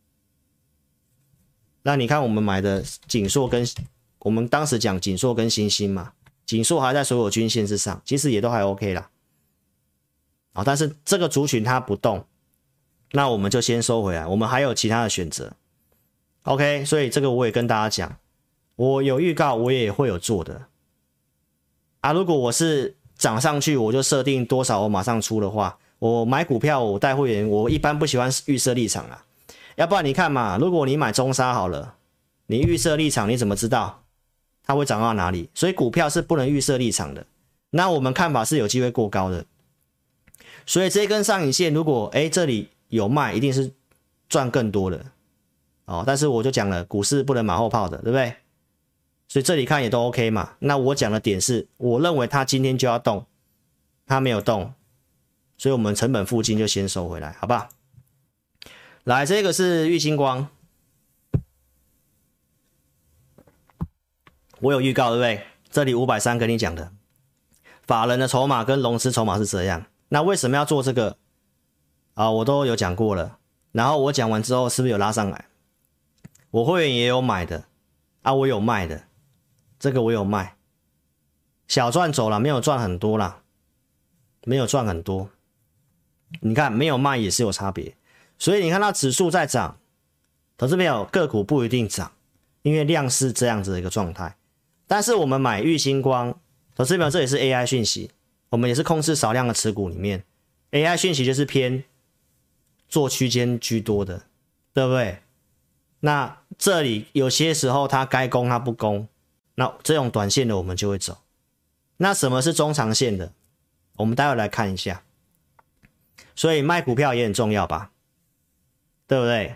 那你看我们买的锦硕跟我们当时讲锦硕跟星星嘛，锦硕还在所有均线之上，其实也都还 OK 啦。但是这个族群它不动，那我们就先收回来，我们还有其他的选择。OK， 所以这个我也跟大家讲，我有预告，我也会有做的。如果我是涨上去我就设定多少我马上出的话，我买股票我带会员，我一般不喜欢预设立场啦。要不然你看嘛，如果你买中沙好了，你预设立场你怎么知道它会涨到哪里？所以股票是不能预设立场的。那我们看法是有机会过高的。所以这根上影线如果这里有卖，一定是赚更多的哦。但是我就讲了，股市不能马后炮的，对不对？所以这里看也都 OK 嘛。那我讲的点是，我认为它今天就要动，它没有动，所以我们成本附近就先收回来，好不好？来，这个是玉晶光，我有预告，对不对？这里530跟你讲的，法人的筹码跟融资筹码是这样。那为什么要做这个啊？我都有讲过了。然后我讲完之后，是不是有拉上来？我会员也有买的啊，我有卖的，这个我有卖，小赚走了，没有赚很多啦，没有赚很多。你看，没有卖也是有差别。所以你看到指数在涨，投资朋友个股不一定涨，因为量是这样子的一个状态。但是我们买玉星光，投资朋友这也是 AI 讯息，我们也是控制少量的持股里面 ，AI 讯息就是偏做区间居多的，对不对？那这里有些时候它该攻它不攻，那这种短线的我们就会走。那什么是中长线的？我们待会来看一下。所以卖股票也很重要吧，对不对？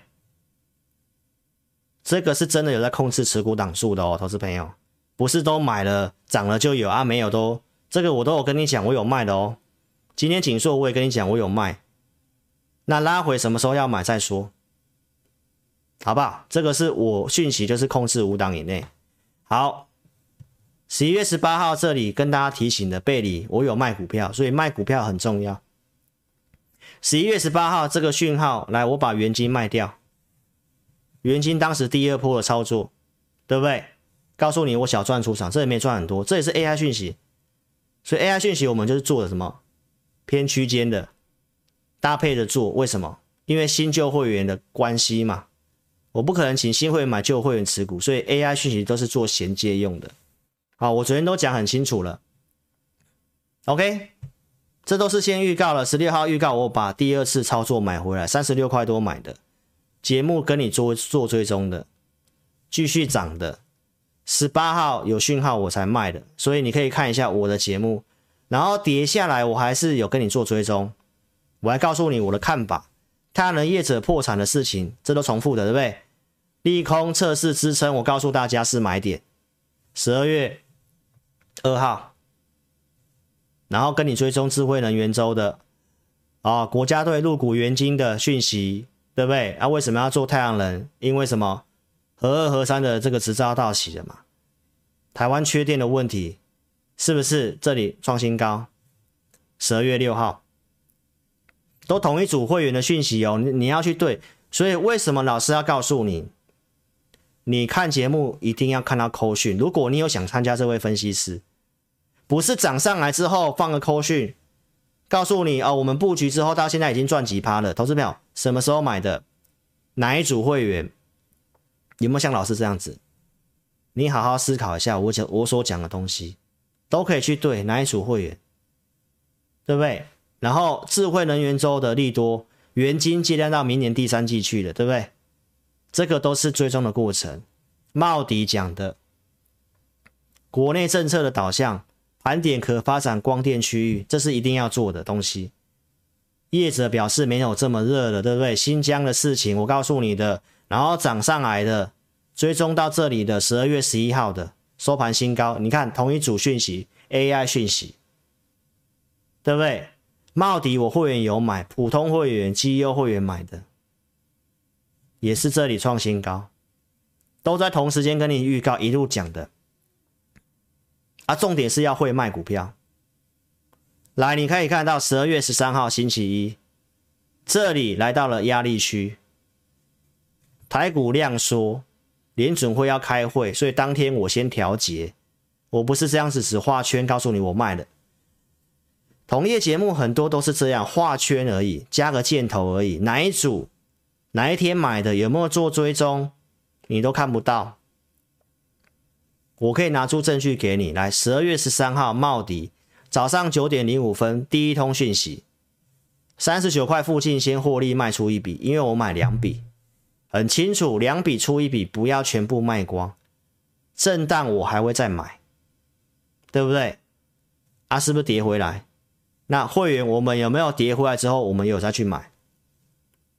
这个是真的有在控制持股档数的哦，投资朋友，不是都买了涨了就有啊，没有都这个我都有跟你讲，我有卖的哦。今天景硕我也跟你讲我有卖，那拉回什么时候要买再说，好不好？这个是我讯息，就是控制5档以内。好，11月18号这里跟大家提醒的背离，我有卖股票，所以卖股票很重要。11月18号这个讯号，来，我把元金卖掉。元金当时第二波的操作，对不对？告诉你我小赚出场，这也没赚很多，这也是 AI 讯息。所以 AI 讯息我们就是做的什么？偏区间的，搭配着做。为什么？因为新旧会员的关系嘛，我不可能请新会员买旧会员持股，所以 AI 讯息都是做衔接用的。好，我昨天都讲很清楚了。OK。这都是先预告了，16号预告我把第二次操作买回来，36块多买的，节目跟你做追踪的，继续涨的，18号有讯号我才卖的，所以你可以看一下我的节目，然后跌下来我还是有跟你做追踪，我还告诉你我的看法，太阳能业者破产的事情，这都重复的，对不对？利空测试支撑，我告诉大家是买点，12月2号。然后跟你追踪智慧能源周的国家队入股元晶的讯息，对不对？为什么要做太阳能？因为什么？核2、核3的这个执照到期了嘛？台湾缺电的问题，是不是这里创新高？12月6号都同一组会员的讯息哦，你要去对。所以为什么老师要告诉你，你看节目一定要看到扣讯？如果你有想参加这位分析师。不是涨上来之后放个扣讯，告诉你我们布局之后到现在已经赚几趴了。投资票什么时候买的？哪一组会员？有没有像老师这样子？你好好思考一下我所讲的东西，都可以去对哪一组会员，对不对？然后智慧能源周的利多，元晶接单到明年第3季去了，对不对？这个都是追踪的过程。茂迪讲的，国内政策的导向。盘点可发展光电区域，这是一定要做的东西。业者表示没有这么热了，对不对？新疆的事情我告诉你的，然后涨上来的，追踪到这里的12月11号的收盘新高，你看同一组讯息 AI 讯息，对不对？茂迪我会员有买，普通会员、绩优会员买的，也是这里创新高，都在同时间跟你预告一路讲的。重点是要会卖股票。来，你可以看到12月13号星期一，这里来到了压力区，台股量缩，联准会要开会，所以当天我先调节，我不是这样子只画圈告诉你我卖了。同业节目很多都是这样画圈而已，加个箭头而已，哪一组哪一天买的，有没有做追踪，你都看不到。我可以拿出证据给你。来，12月13号茂迪早上9点05分第一通讯息，39块附近先获利卖出一笔，因为我买2笔，很清楚，2笔出1笔，不要全部卖光，震荡我还会再买，对不对？是不是跌回来？那会员我们有没有跌回来之后我们有再去买？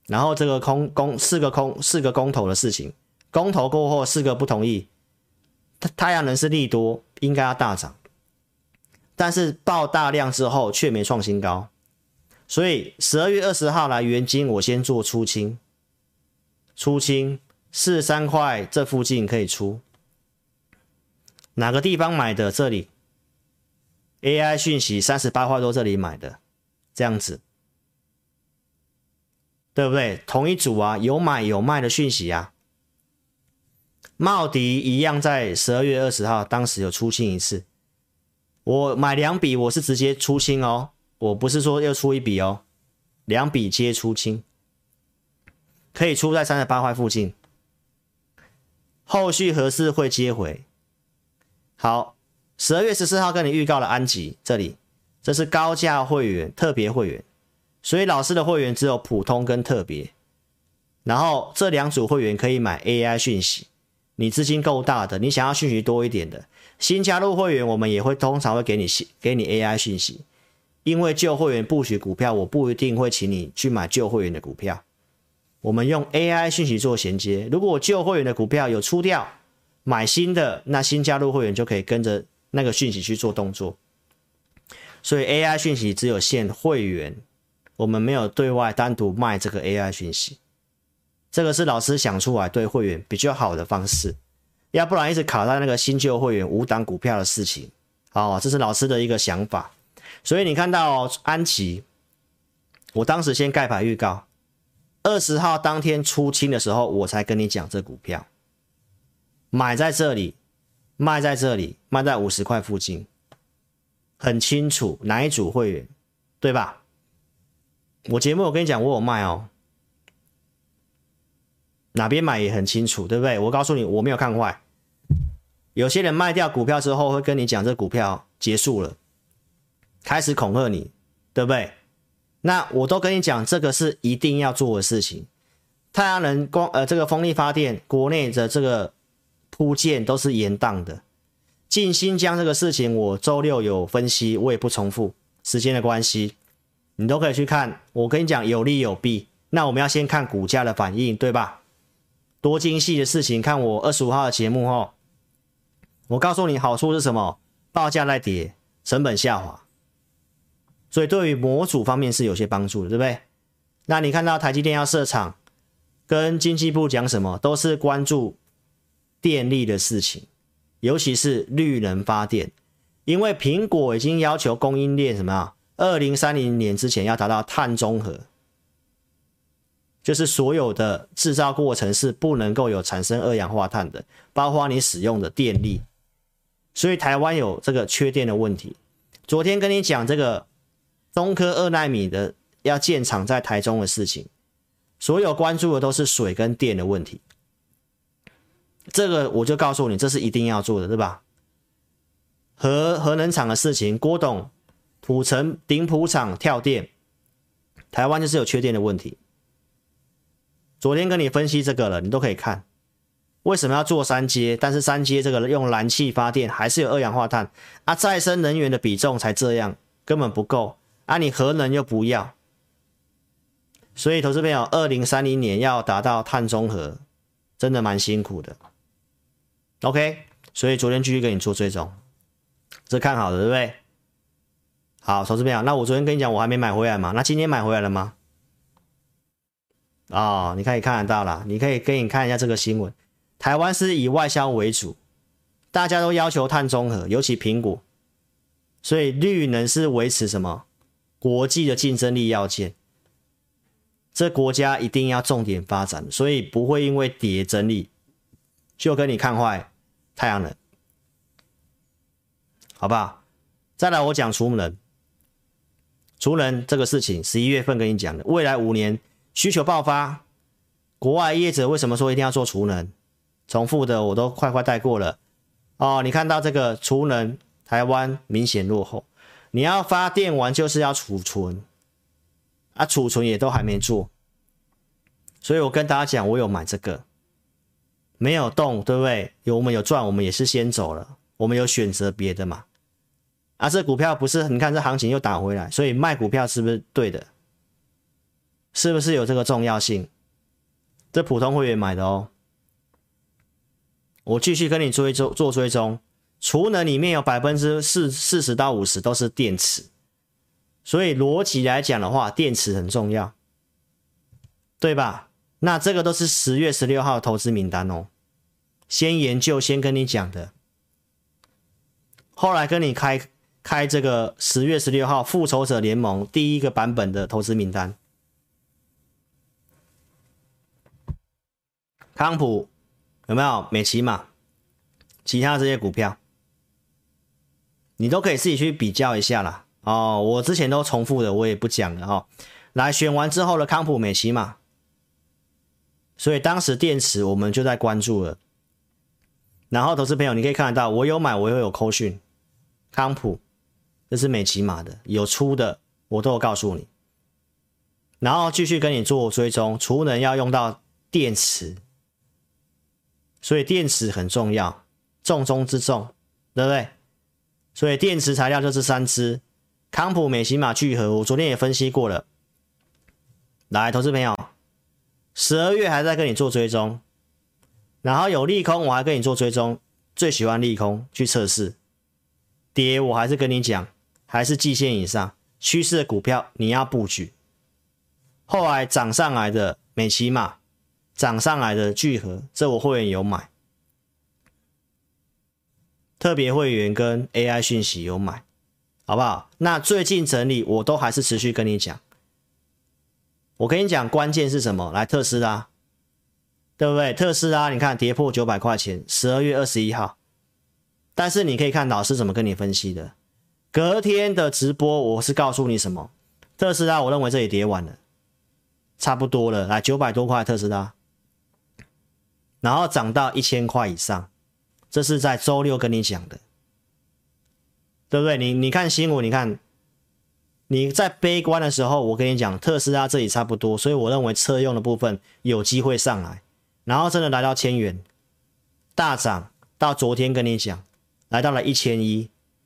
然后这个四个公投的事情，公投过后4个不同意，太阳能是利多，应该要大涨，但是爆大量之后却没创新高，所以12月20号来元金我先做出清43块这附近可以出，哪个地方买的？这里 AI 讯息38块多这里买的，这样子对不对？同一组啊，有买有卖的讯息啊。茂迪一样在12月20号当时有出清一次，我买2笔我是直接出清哦，我不是说又出1笔哦，2笔皆出清，可以出在38块附近，后续何时会接回？好，12月14号跟你预告了安吉，这是高价会员特别会员，所以老师的会员只有普通跟特别，然后这2组会员可以买 AI 讯息，你资金够大的，你想要讯息多一点的，新加入会员我们也会通常会给你 AI 讯息，因为旧会员布局股票，我不一定会请你去买旧会员的股票，我们用 AI 讯息做衔接，如果我旧会员的股票有出掉，买新的，那新加入会员就可以跟着那个讯息去做动作，所以 AI 讯息只有限会员，我们没有对外单独卖这个 AI 讯息，这个是老师想出来对会员比较好的方式，要不然一直卡在那个新旧会员5档股票的事情，这是老师的一个想法。所以你看到安琪，我当时先盖牌预告，20号当天出清的时候我才跟你讲这股票，买在这里，卖在这里，卖在50块附近，很清楚哪一组会员，对吧？我节目我跟你讲我有卖哦，哪边买也很清楚，对不对？我告诉你我没有看坏，有些人卖掉股票之后会跟你讲这股票结束了，开始恐吓你，对不对？那我都跟你讲这个是一定要做的事情，太阳能这个风力发电国内的这个铺建都是延宕的，进新疆这个事情我周六有分析，我也不重复，时间的关系你都可以去看，我跟你讲有利有弊，那我们要先看股价的反应，对吧？多精细的事情看我25号的节目哦，我告诉你好处是什么，报价在跌，成本下滑，所以对于模组方面是有些帮助的，对不对？那你看到台积电要设厂，跟经济部讲什么，都是关注电力的事情，尤其是绿能发电，因为苹果已经要求供应链什么2030年之前要达到碳中和，就是所有的制造过程是不能够有产生二氧化碳的，包括你使用的电力，所以台湾有这个缺电的问题。昨天跟你讲这个中科2奈米的要建厂在台中的事情，所有关注的都是水跟电的问题，这个我就告诉你这是一定要做的，对吧？核能厂的事情，郭董土城顶埔厂跳电，台湾就是有缺电的问题，昨天跟你分析这个了，你都可以看为什么要做3阶，但是3阶这个用燃气发电还是有二氧化碳啊，再生能源的比重才这样，根本不够啊，你核能又不要，所以投资朋友2030年要达到碳中和真的蛮辛苦的 OK， 所以昨天继续跟你做追踪，这看好的对不对？好，投资朋友，那我昨天跟你讲我还没买回来嘛，那今天买回来了吗？你可以看得到啦，你可以给你看一下这个新闻，台湾是以外销为主，大家都要求碳中和，尤其苹果，所以绿能是维持什么国际的竞争力要件，这国家一定要重点发展，所以不会因为跌整理就跟你看坏太阳能，好不好？再来我讲储能这个事情11月份跟你讲的，未来5年需求爆发，国外业者为什么说一定要做储能？重复的我都快带过了你看到这个储能台湾明显落后，你要发电完就是要储存储存也都还没做，所以我跟大家讲我有买这个没有动，对不对？我们有赚，我们也是先走了，我们有选择别的嘛这股票不是，你看这行情又打回来，所以卖股票是不是对的？ 是不是有这个重要性？这普通会员买的哦。我继续跟你做追踪，储能里面有40%到50%都是电池，所以逻辑来讲的话，电池很重要，对吧？那这个都是10月16号的投资名单哦，先研究先跟你讲的，后来跟你开这个10月16号复仇者联盟第一个版本的投资名单，康普有没有美骑马，其他这些股票，你都可以自己去比较一下啦。哦，我之前都重复的，我也不讲了哦。来选完之后的康普美骑马，所以当时电池我们就在关注了。然后投资朋友你可以看得到，我有买，我又有扣讯，康普这是美骑马的，有出的我都有告诉你。然后继续跟你做追踪，储能要用到电池，所以电池很重要，重中之重，对不对？所以电池材料就是3支，康普、美骑马、聚合，我昨天也分析过了。来，投资朋友，12月还在跟你做追踪，然后有利空我还跟你做追踪，最喜欢利空去测试，跌我还是跟你讲，还是季线以上趋势的股票你要布局。后来涨上来的美骑马，涨上来的聚合，这我会员有买，特别会员跟 AI 讯息有买，好不好？那最近整理我都还是持续跟你讲。我跟你讲关键是什么？来，特斯拉，对不对？特斯拉你看跌破900块钱，12月21号，但是你可以看老师怎么跟你分析的。隔天的直播我是告诉你什么？特斯拉我认为这里跌完了，差不多了，来900多块特斯拉，然后涨到1000块以上，这是在周六跟你讲的，对不对？你看新闻，你看你在悲观的时候，我跟你讲特斯拉这里差不多，所以我认为车用的部分有机会上来，然后真的来到1000元，大涨到昨天跟你讲，来到了1100。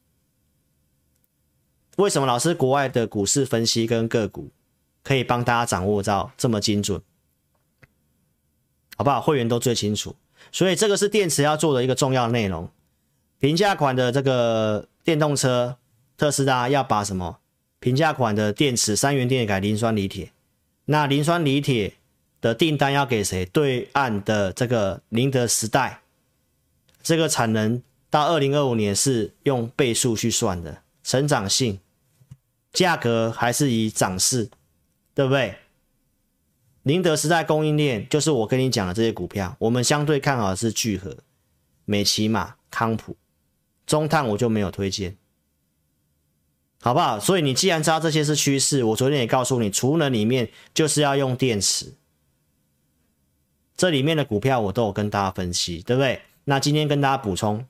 为什么老师国外的股市分析跟个股可以帮大家掌握到这么精准？好不好？会员都最清楚，所以这个是电池要做的一个重要内容。平价款的这个电动车，特斯拉要把什么？平价款的电池3元电改磷酸锂铁，那磷酸锂铁的订单要给谁？对岸的这个宁德时代，这个产能到2025年是用倍数去算的，成长性，价格还是以涨势，对不对？宁德时代供应链就是我跟你讲的这些股票，我们相对看好的是聚合、美骑马、康普，中碳我就没有推荐。好不好？所以你既然知道这些是趋势，我昨天也告诉你，储能里面就是要用电池，这里面的股票我都有跟大家分析，对不对？那今天跟大家补充，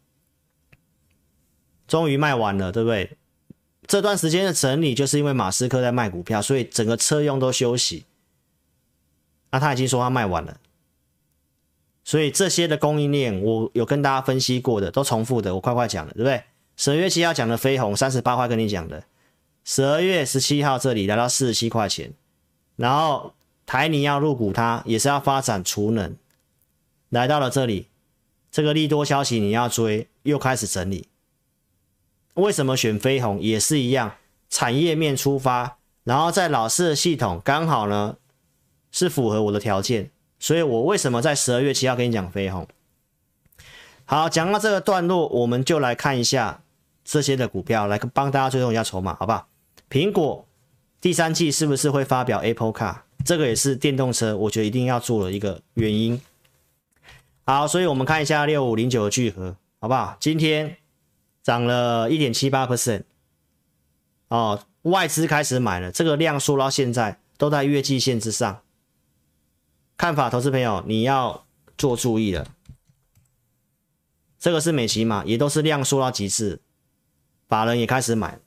终于卖完了，对不对？这段时间的整理就是因为马斯克在卖股票，所以整个车用都休息。那他已经说他卖完了，所以这些的供应链我有跟大家分析过的，都重复的，我快讲了，对不对？12月7号讲的飞鸿38块跟你讲的，12月17号这里来到47块钱，然后台泥要入股它，也是要发展储能，来到了这里，这个利多消息你要追，又开始整理。为什么选飞鸿？也是一样，产业面出发，然后在老师的系统刚好呢是符合我的条件，所以我为什么在12月7号跟你讲飞鸿？好，讲到这个段落，我们就来看一下这些的股票，来帮大家追踪一下筹码，好不好？苹果第3季是不是会发表 Apple Car？ 这个也是电动车，我觉得一定要做的一个原因。好，所以我们看一下6509的聚合，好不好？今天涨了 1.78%， 哦，外资开始买了，这个量缩到现在都在月季线之上。看法，投资朋友你要做注意了。这个是美骑马，也都是量缩到极致，法人也开始买。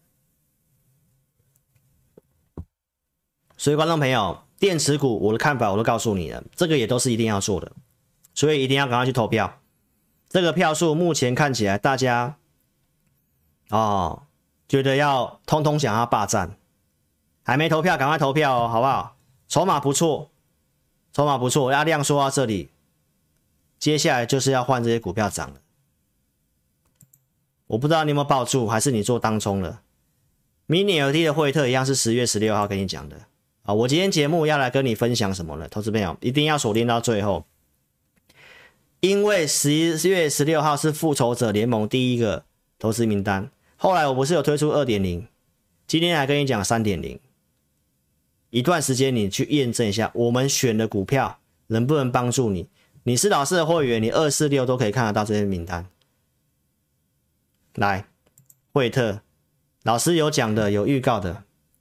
所以观众朋友，电池股我的看法我都告诉你了，这个也都是一定要做的，所以一定要赶快去投票。这个票数目前看起来大家哦觉得要通通想要霸占，还没投票赶快投票哦，好不好？ 筹码不错，筹码不错，量缩到这里，接下来就是要换这些股票涨了。我不知道你有没有抱住，还是你做当冲了。Mini LED 的惠特一样是10月16号跟你讲的啊。我今天节目要来跟你分享什么呢？投资朋友一定要锁定到最后，因为10月16号是复仇者联盟第一个投资名单，后来我不是有推出 2.0， 今天来跟你讲 3.0。一段时间你去验证一下，我们选的股票能不能帮助你？你是老师的会员，你246都可以看得到这些名单。来，惠特，老师有讲的，有预告的，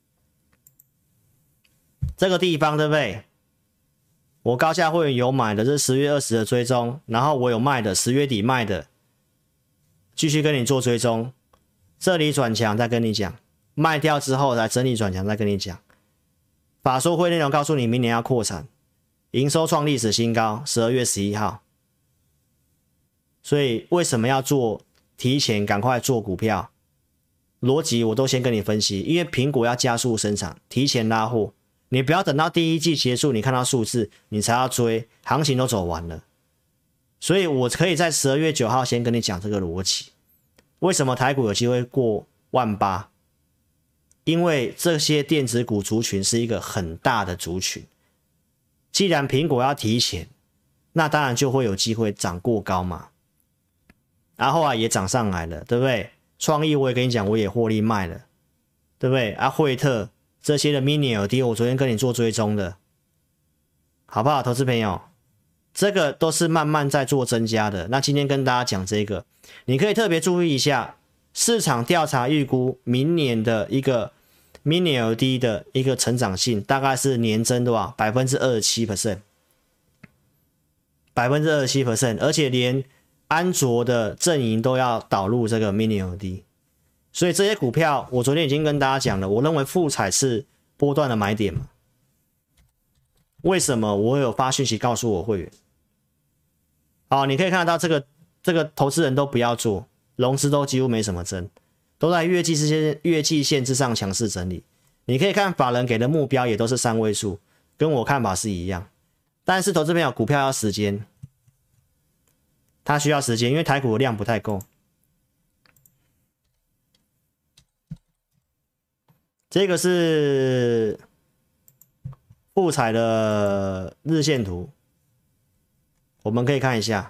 这个地方对不对？我高价会员有买的，这是10月20的追踪，然后我有卖的，10月底卖的，继续跟你做追踪。这里转强再跟你讲，卖掉之后再整理转强再跟你讲。法说会内容告诉你，明年要扩产，营收创历史新高，12月11号。所以为什么要做提前赶快做股票？逻辑我都先跟你分析，因为苹果要加速生产，提前拉货，你不要等到第一季结束，你看到数字你才要追，行情都走完了。所以我可以在12月9号先跟你讲这个逻辑。为什么台股有机会过18000？因为这些电子股族群是一个很大的族群，既然苹果要提前，那当然就会有机会涨过高嘛。然后也涨上来了，对不对？创意我也跟你讲，我也获利卖了，对不对？惠特这些的 Mini LED 我昨天跟你做追踪的，好不好？投资朋友，这个都是慢慢在做增加的。那今天跟大家讲这个，你可以特别注意一下，市场调查预估明年的一个 Mini LED 的一个成长性大概是年增多少 27%， 27%， 而且连安卓的阵营都要导入这个 Mini LED， 所以这些股票我昨天已经跟大家讲了，我认为富彩是波段的买点嘛。为什么？我有发讯息告诉我会员，好，你可以看得到这个投资人都不要做，融资都几乎没什么增，都在月季线之上强势整理。你可以看法人给的目标也都是3位数，跟我看法是一样。但是投资朋友，股票要时间，它需要时间，因为台股的量不太够。这个是富彩的日线图，我们可以看一下。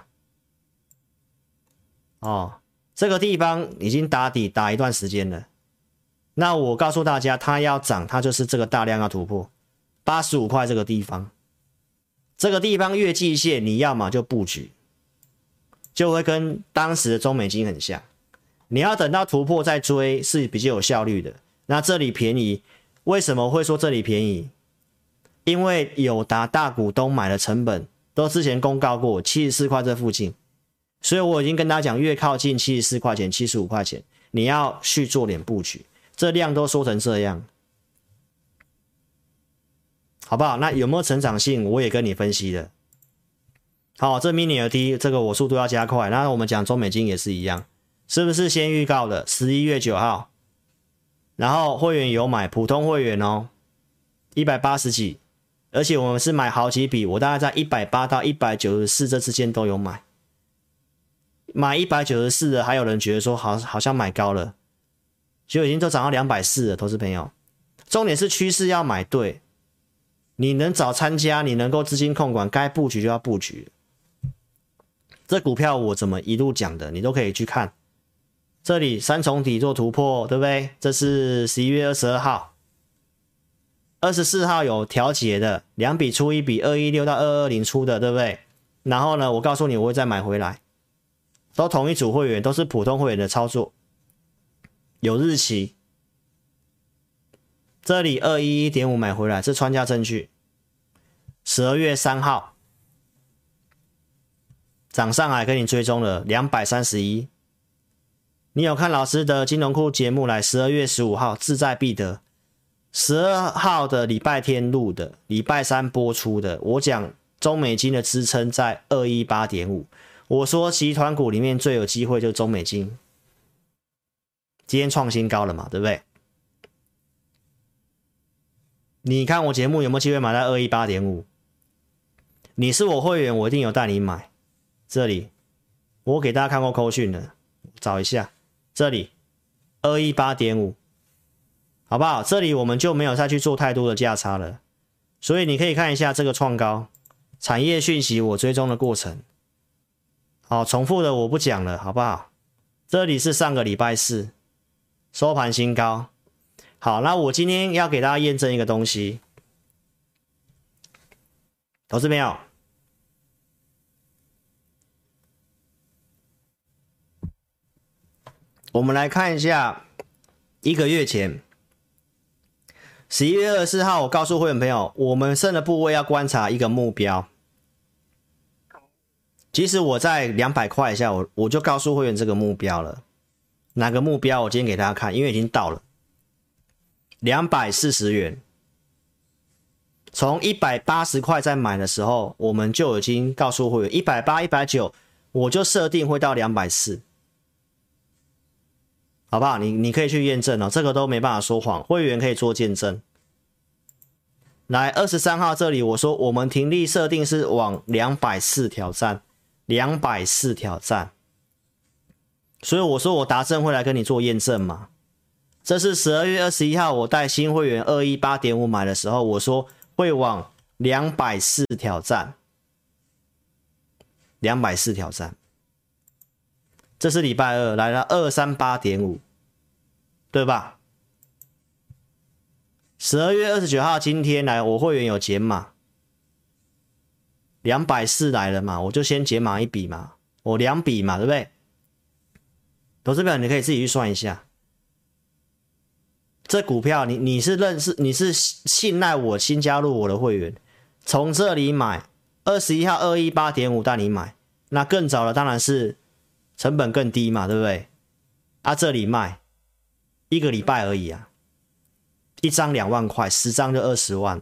哦，这个地方已经打底打一段时间了。那我告诉大家，它要涨，它就是这个大量要突破85块这个地方。这个地方月季线，你要嘛就布局，就会跟当时的中美金很像。你要等到突破再追是比较有效率的。那这里便宜，为什么会说这里便宜？因为友达大股东买的成本都之前公告过74块这附近，所以我已经跟大家讲，越靠近74块钱、75块钱，你要去做点布局。这量都缩成这样，好不好？那有没有成长性？我也跟你分析了。好，这 Mini LED 这个我速度要加快。那我们讲中美金也是一样，是不是先预告的11月9号？然后会员有买，普通会员哦，180几，而且我们是买好几笔，我大概在180到194这之间都有买。买194的，还有人觉得说好像买高了，就已经都涨到240了，投资朋友。重点是趋势要买对，你能早参加，你能够资金控管，该布局就要布局。这股票我怎么一路讲的，你都可以去看。这里三重底做突破，对不对？这是11月22号，24号有调节的，2笔出1笔，216到220出的，对不对？然后呢，我告诉你我会再买回来，都同一组会员，都是普通会员的操作，有日期。这里 211.5 买回来，这穿价证据。12月3号涨上来跟你追踪了231。你有看老师的金融库节目来？12月15号志在必得，12号的礼拜天录的，礼拜三播出的。我讲中美金的支撑在 218.5， 我说集团股里面最有机会就是中美金，今天创新高了嘛，对不对？ 你看我节目有没有机会买到218.5？你是我会员，我一定有带你买。这里我给大家看过扣讯的，找一下，这里218.5，好不好？这里我们就没有再去做太多的价差了，所以你可以看一下这个创高产业讯息我追踪的过程。好，重复的我不讲了，好不好？这里是上个礼拜四收盘新高。好，那我今天要给大家验证一个东西，投资朋友，我们来看一下1个月前11月24号，我告诉会员朋友，我们剩的部位要观察一个目标。其实我在200块以下，我就告诉会员这个目标了。哪个目标？我今天给大家看，因为已经到了240元。从180块在买的时候，我们就已经告诉会员180、190，我就设定会到240，好不好？你可以去验证哦，这个都没办法说谎，会员可以做见证。来23号这里，我说我们停利设定是往240挑战，240挑战，所以我说我达正会来跟你做验证嘛。这是12月21号我带新会员218.5买的时候，我说会往240挑战，240挑战。这是礼拜二来了238.5，对吧？12月29号今天来，我会员有减码，240来了嘛，我就先减码一笔嘛，我2笔嘛，对不对？投资表你可以自己去算一下，这股票你是认识，你是信赖我新加入我的会员，从这里买21号218.5带你买，那更早的当然是成本更低嘛，对不对？啊，这里卖1个礼拜而已啊，一张2万块，10张就20万，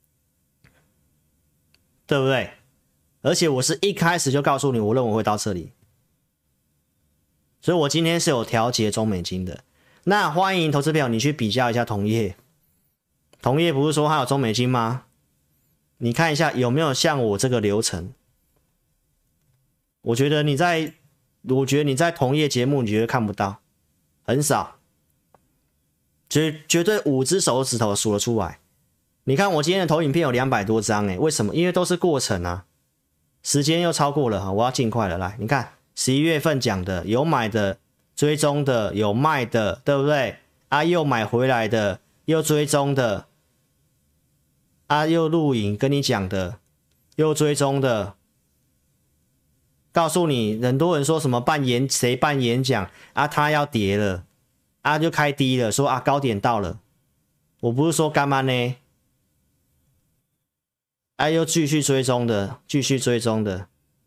对不对？而且我是一开始就告诉你，我认为会到这里，所以我今天是有调节中美金的。那欢迎投资朋友你去比较一下同业，同业不是说它有中美金吗？你看一下有没有像我这个流程。我觉得你在同业节目你觉得看不到，很少，绝对5只手指头数得出来。你看我今天的投影片有200多张，为什么？因为都是过程啊，时间又超过了，我要尽快了。来，你看11月份讲的，有买的追踪的，有卖的，对不对啊？又买回来的，又追踪的啊，又录影跟你讲的，又追踪的，告诉你很多人说什么谁办演讲啊，他要跌了啊，就开低了，说啊高点到了，我不是说干嘛呢？啊，又继续追踪的，继续追踪的，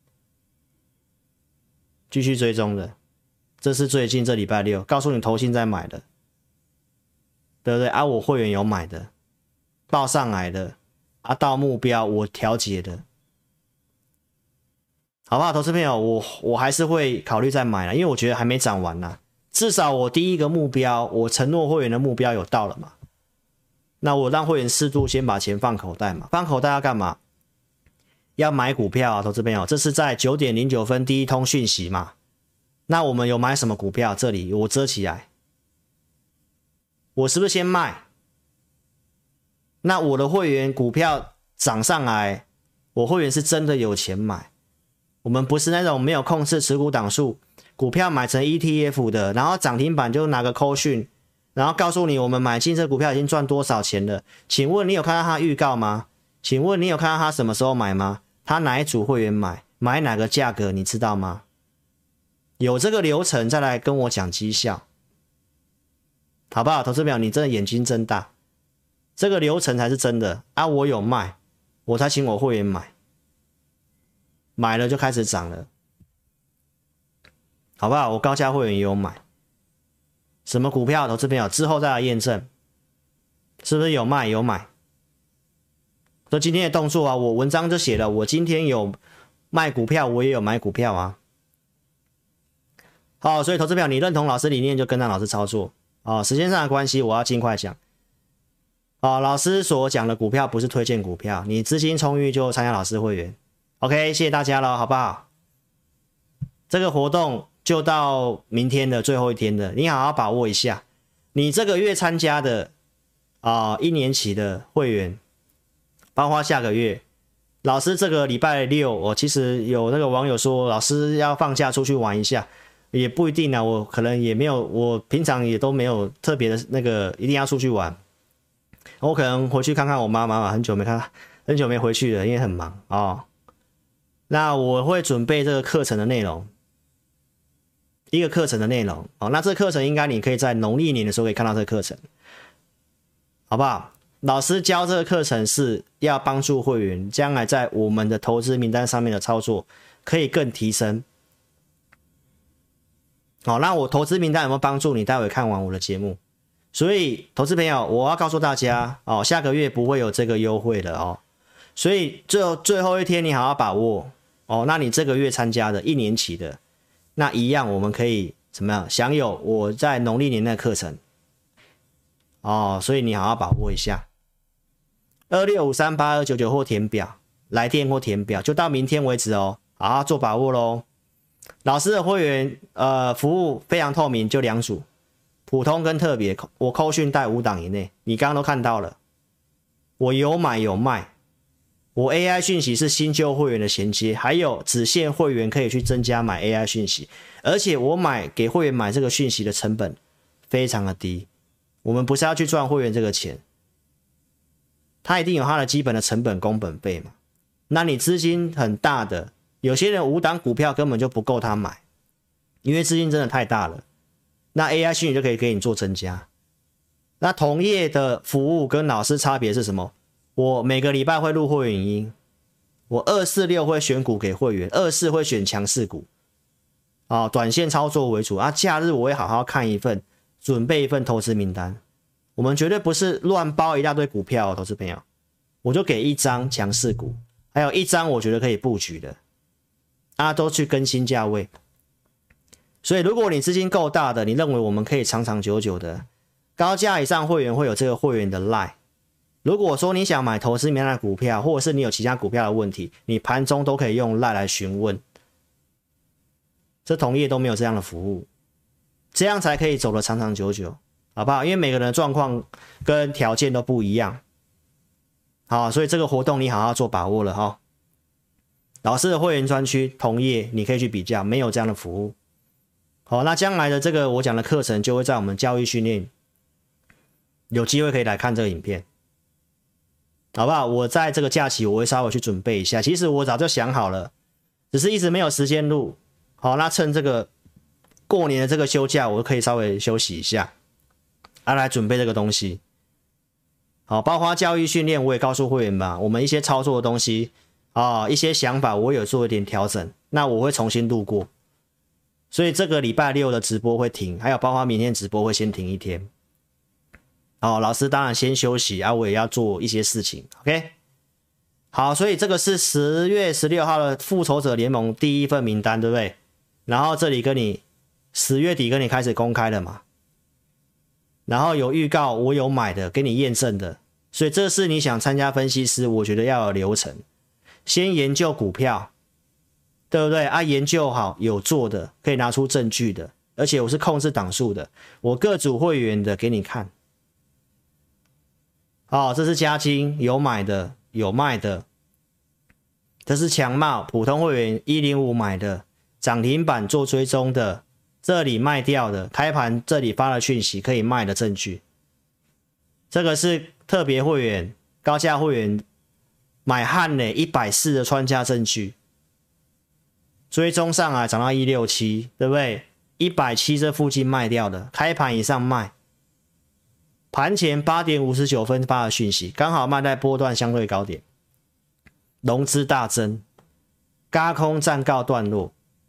继续追踪的，这是最近这礼拜六告诉你投信在买的，对不对啊？我会员有买的，报上来的啊，到目标我调节的，好不好？投资朋友，我还是会考虑再买啦，因为我觉得还没涨完啦，至少我第一个目标，我承诺会员的目标有到了嘛。那我让会员适度先把钱放口袋嘛，放口袋要干嘛？要买股票啊，投资朋友，这是在9点09分第一通讯息嘛。那我们有买什么股票？这里我遮起来，我是不是先卖？那我的会员股票涨上来，我会员是真的有钱买，我们不是那种没有控制持股档数，股票买成 ETF 的，然后涨停板就拿个扣讯，然后告诉你我们买进这股票已经赚多少钱了。请问你有看到他预告吗？请问你有看到他什么时候买吗？他哪一组会员买哪个价格你知道吗？有这个流程再来跟我讲绩效，好不好？投资表你真的眼睛睁大，这个流程才是真的啊！我有卖，我才请我会员买，买了就开始涨了，好不好？我高价会员也有买，什么股票？投资表之后再来验证，是不是有卖有买？说今天的动作啊，我文章就写了，我今天有卖股票，我也有买股票啊。好，所以投资票你认同老师理念就跟上老师操作啊。时间上的关系，我要尽快讲。 老师所讲的股票不是推荐股票，你资金充裕就参加老师会员。OK， 谢谢大家了，好不好？这个活动就到明天的最后一天的，你好好把握一下。你这个月参加的1年期的会员，包括下个月，老师这个礼拜六，我其实有那个网友说，老师要放假出去玩一下，也不一定啊，我可能也没有，我平常也都没有特别的那个一定要出去玩，我可能回去看看我妈妈，很久没回去了，因为很忙那我会准备这个课程的内容，一个课程的内容那这个课程应该你可以在农历年的时候可以看到这个课程，好不好？老师教这个课程是要帮助会员将来在我们的投资名单上面的操作可以更提升。那我投资名单有没有帮助你？待会看完我的节目。所以投资朋友，我要告诉大家下个月不会有这个优惠的所以最后一天你好好把握那你这个月参加的1年期的，那一样我们可以怎么样享有我在农历年的课程所以你好好把握一下。26538299或填表，来电或填表，就到明天为止好好做把握咯。老师的会员服务非常透明，就2组，普通跟特别，我扣讯带5档以内，你刚刚都看到了，我有买有卖，我 AI 讯息是新旧会员的衔接，还有只限会员可以去增加买 AI 讯息，而且我给会员买这个讯息的成本非常的低，我们不是要去赚会员这个钱，他一定有他的基本的成本工本费嘛。那你资金很大的，有些人5档股票根本就不够他买，因为资金真的太大了，那 AI 讯息就可以给你做增加。那同业的服务跟老师差别是什么？我每个礼拜会录会员影音，我246会选股给会员，24会选强势股短线操作为主假日我会好好看一份，准备一份投资名单。我们绝对不是乱包一大堆股票投资朋友，我就给1张强势股，还有1张我觉得可以布局的都去更新价位。所以如果你资金够大的，你认为我们可以长长久久的，高价以上会员会有这个会员的 LINE。 如果说你想买投资名单的股票，或者是你有其他股票的问题，你盘中都可以用 LINE 来询问，这同业都没有这样的服务，这样才可以走得长长久久，好不好？因为每个人的状况跟条件都不一样，好，所以这个活动你好好做把握了老师的会员专区同业你可以去比较，没有这样的服务。好，那将来的这个我讲的课程就会在我们教育训练，有机会可以来看这个影片，好不好？我在这个假期我会稍微去准备一下，其实我早就想好了，只是一直没有时间录。好，那趁这个过年的这个休假，我可以稍微休息一下来准备这个东西。好，包括教育训练我也告诉会员吧，我们一些操作的东西一些想法我有做一点调整，那我会重新录过，所以这个礼拜六的直播会停，还有包括明天直播会先停1天。老师当然先休息我也要做一些事情 OK。 好，所以这个是10月16号的复仇者联盟第1份名单，对不对？然后这里跟你10月底跟你开始公开了嘛，然后有预告我有买的给你验证的，所以这是你想参加分析师我觉得要有流程，先研究股票，对不对研究好有做的可以拿出证据的，而且我是控制档数的，我各组会员的给你看。这是嘉金有买的有卖的，这是强茂普通会员105买的，涨停板做追踪的，这里卖掉的，开盘这里发了讯息可以卖的证据。这个是特别会员高价会员买汉磊140的穿价证据，追踪上来涨到167，对不对？170这附近卖掉的，开盘以上卖，盘前8点59分发的讯息，刚好卖在波段相对高点，融资大增，軋空暂告段落。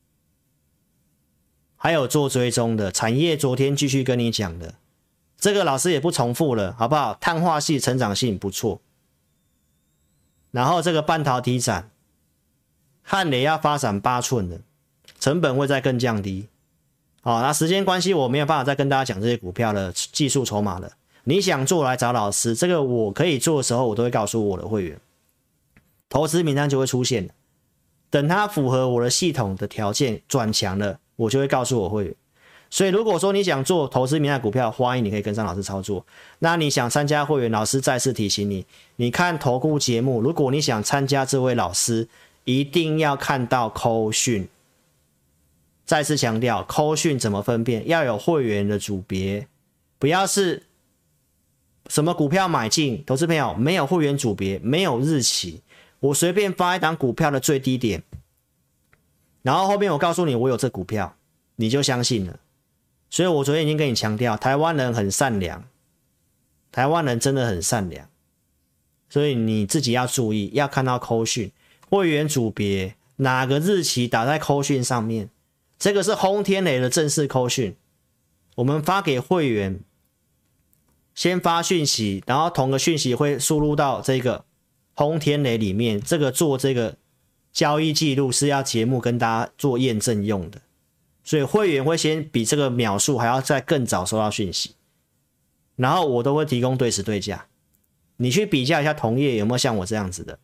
还有做追踪的产业，昨天继续跟你讲的，这个老师也不重复了，好不好？碳化系成长性不错。然后这个半导体展，汉磊要发展8寸的，成本会再更降低。那时间关系我没有办法再跟大家讲这些股票的技术筹码了。 你想做来找老师，这个我可以做的时候，我都会告诉我的会员，投资名单就会出现。等它符合我的系统的条件转强了，我就会告诉我会员。所以如果说你想做投资名单股票，欢迎你可以跟上老师操作。那你想参加会员，老师再次提醒你，你看投顾节目，如果你想参加这位老师，一定要看到扣讯。再次强调，扣讯怎么分辨？要有会员的组别，不要是什么股票买进，投资朋友没有会员组别，没有日期，我随便发一档股票的最低点，然后后面我告诉你我有这股票，你就相信了。所以我昨天已经跟你强调，台湾人很善良，台湾人真的很善良，所以你自己要注意，要看到扣讯会员组别哪个日期打在扣讯上面，这个是轰天雷的正式扣讯，我们发给会员，先发讯息，然后同个讯息会输入到这个轰天雷里面，这个做这个交易记录是要节目跟大家做验证用的。所以会员会先比这个秒数还要再更早收到讯息，然后我都会提供对时对价，你去比较一下同业有没有像我这样子的，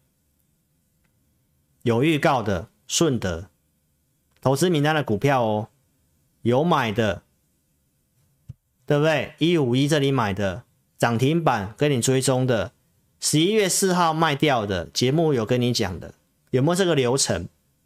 有预告的顺德投资名单的股票哦，有买的，对不对？151这里买的涨停板跟你追踪的，11月4号卖掉的，节目有跟你讲的，有没有这个流程？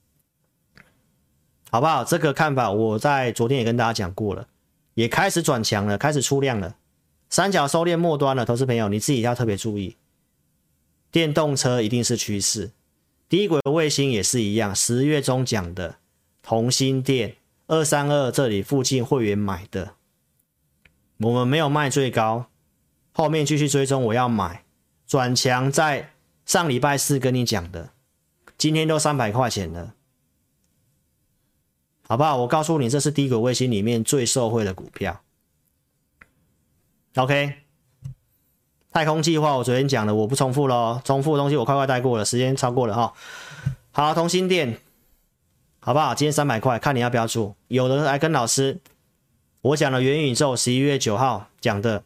好不好？这个看法我在昨天也跟大家讲过了，也开始转强了，开始出量了，三角收敛末端了，投资朋友你自己要特别注意，电动车一定是趋势，低轨卫星也是一样，10月中讲的同心电232这里附近会员买的，我们没有卖最高，后面继续追踪我要买，转强在上礼拜四跟你讲的，今天都300块钱了。好不好？我告诉你，这是低轨卫星里面最受惠的股票。OK， 太空计划我昨天讲了，我不重复咯，重复的东西我快带过了，时间超过了哈。好，同心电，好不好？今天300块，看你要不要做。有人来跟老师，我讲了元宇宙，11月9号讲的，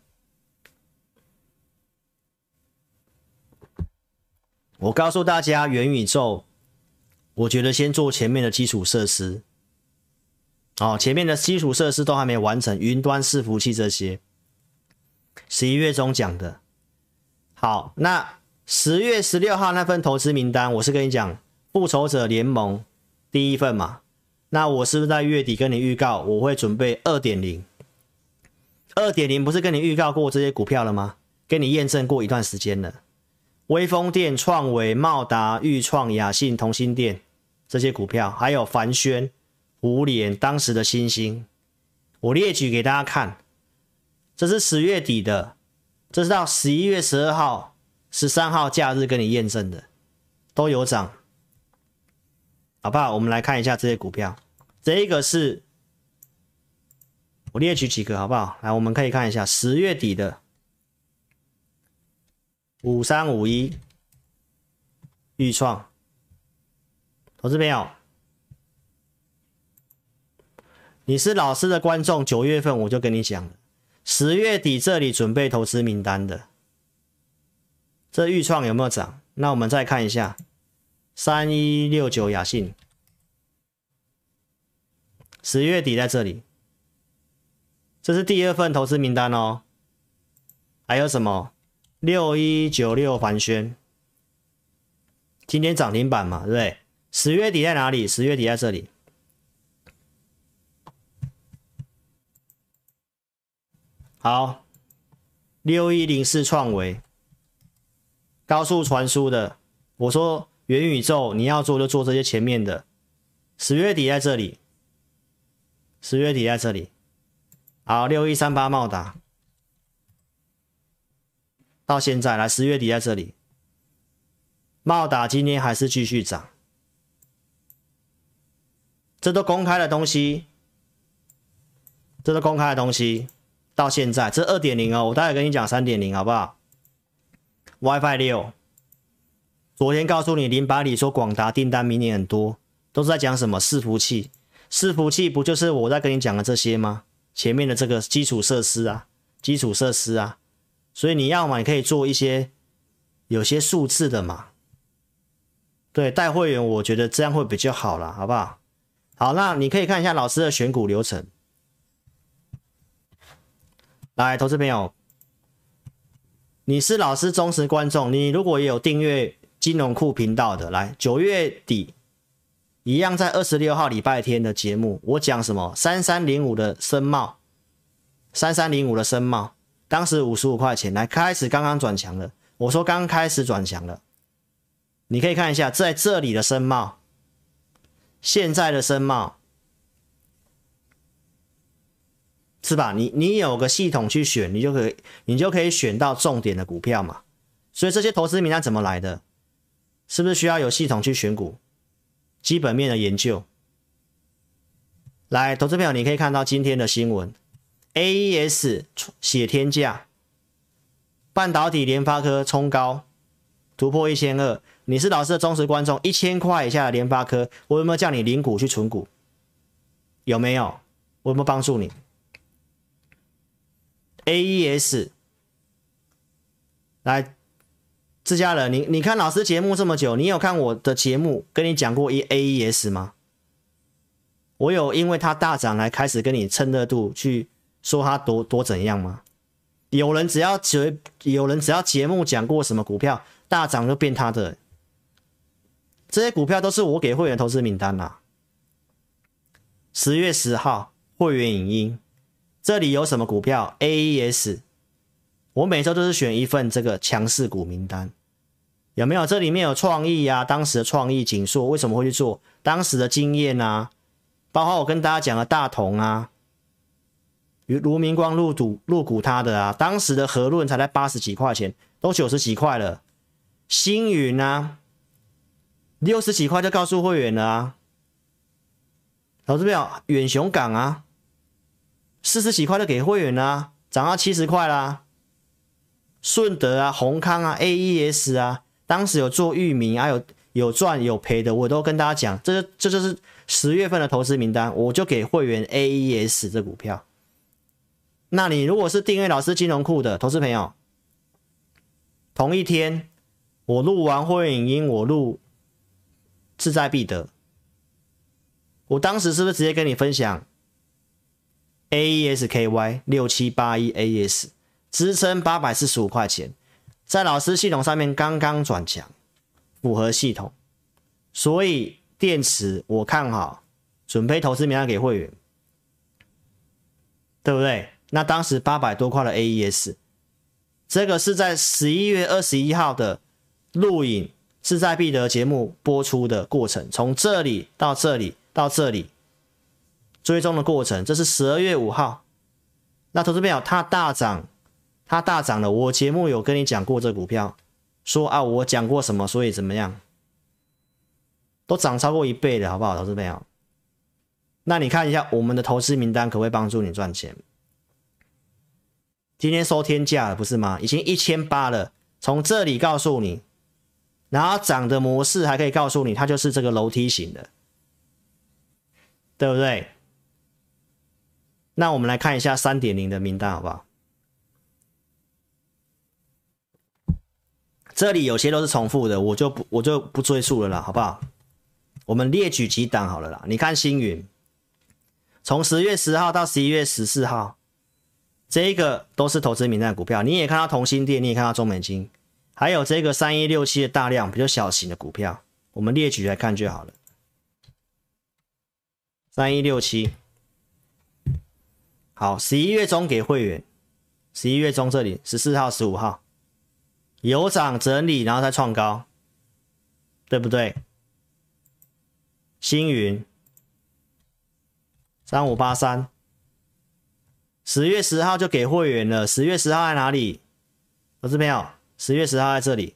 我告诉大家，元宇宙，我觉得先做前面的基础设施。前面的基础设施都还没完成，云端伺服器这些11月中讲的。好，那10月16号那份投资名单，我是跟你讲复仇者联盟第一份嘛，那我是不是在月底跟你预告我会准备 2.0 2.0 不是跟你预告过这些股票了吗？跟你验证过一段时间了，微风电、创维、茂达、裕创、雅信、同心电这些股票，还有凡轩、胡联当时的新兴，我列举给大家看，这是10月底的，这是到11月12号、13号假日跟你验证的，都有涨，好不好？我们来看一下这些股票，这一个是我列举几个好不好？来，我们可以看一下10月底的5351裕创，投资朋友，你是老师的观众，9月份我就跟你讲了，10月底这里准备投资名单的，这裕创有没有涨？那我们再看一下3169雅信，10月底在这里，这是第2份投资名单哦。还有什么6196凡轩，今天涨停板嘛，对不对？10月底在哪里？10月底在这里。好，6104创维，高速传输的，我说元宇宙你要做就做这些前面的，10月底在这里，10月底在这里。好，6138茂达，到现在来10月底在这里，茂达今天还是继续涨，这都公开的东西，这都公开的东西。到现在这 2.0 哦，我待会跟你讲 3.0 好不好？ WiFi 6，昨天告诉你08里说广达订单明年很多，都是在讲什么伺服器，伺服器不就是我在跟你讲的这些吗？前面的这个基础设施啊，基础设施啊， 所以你要嘛，你可以做一些有些数字的嘛。对，带会员我觉得这样会比较好啦，好不好？好，那你可以看一下老师的选股流程。来，投资朋友，你是老师忠实观众，你如果也有订阅金融库频道的，来9月底一样在26号礼拜天的节目，我讲什么？3305的深茂，3305的深茂，当时55块钱，来开始刚刚转强了，我说刚开始转强了，你可以看一下在这里的深茂，现在的深茂。是吧？你有个系统去选，你就可以选到重点的股票嘛。所以这些投资名单怎么来的？是不是需要有系统去选股？基本面的研究。来，投资朋友，你可以看到今天的新闻 ，AES 写天价，半导体联发科冲高，突破1200。你是老师的忠实观众，1000块以下的联发科，我有没有叫你零股去存股？有没有？我有没有帮助你？AES 来，自家人，你看老师节目这么久，你有看我的节目跟你讲过AES 吗？我有因为它大涨来开始跟你蹭热度去说它多怎样吗？有人只要节目讲过什么股票大涨就变他的，这些股票都是我给会员投资名单啦。10月10号会员影音。这里有什么股票 ？AES， 我每周都是选一份这个强势股名单，有没有？这里面有创意啊，当时的创意景硕为什么会去做？当时的经验啊，包括我跟大家讲的大同啊，卢明光入股他的啊，当时的和润才在80几块钱，都90几块了。星云啊，60几块就告诉会员了啊。投资票远雄港啊。40几块就给会员啦，涨到70块啦。顺德啊、宏康啊、AES 啊，当时有做域名啊，有赚有赔的，我都跟大家讲，这就是10月份的投资名单，我就给会员 AES 这股票。那你如果是订阅老师金融库的投资朋友，同一天我录完会员影音，我录志在必得，我当时是不是直接跟你分享？ AESKY 6781 AES 支撑845块钱，在老师系统上面刚刚转强，符合系统，所以电池我看好，准备投资名单给会员，对不对？那当时800多块的 AES， 这个是在11月21号的录影志在必得节目播出的过程，从这里到这里到这里。追踪的过程，这是12月5号。那投资朋友，它大涨了。我节目有跟你讲过这股票，说啊，我讲过什么，所以怎么样，都涨超过1倍了，好不好，投资朋友？那你看一下我们的投资名单，可不可以帮助你赚钱？今天收天价了，不是吗？已经1800了，从这里告诉你，然后涨的模式还可以告诉你，它就是这个楼梯型的，对不对？那我们来看一下 3.0 的名单好不好？这里有些都是重复的，我就不赘述了啦，好不好？我们列举几档好了啦。你看星云，从10月10号到11月14号，这个都是投资名单的股票。你也看到同心店，你也看到中美金，还有这个3167的大量比较小型的股票，我们列举来看就好了。3167。好，11月中给会员，11月中这里14号、15号有涨整理，然后再创高，对不对？星云3583，10月10号就给会员了。10月10号在哪里？投资朋友，10月10号在这里，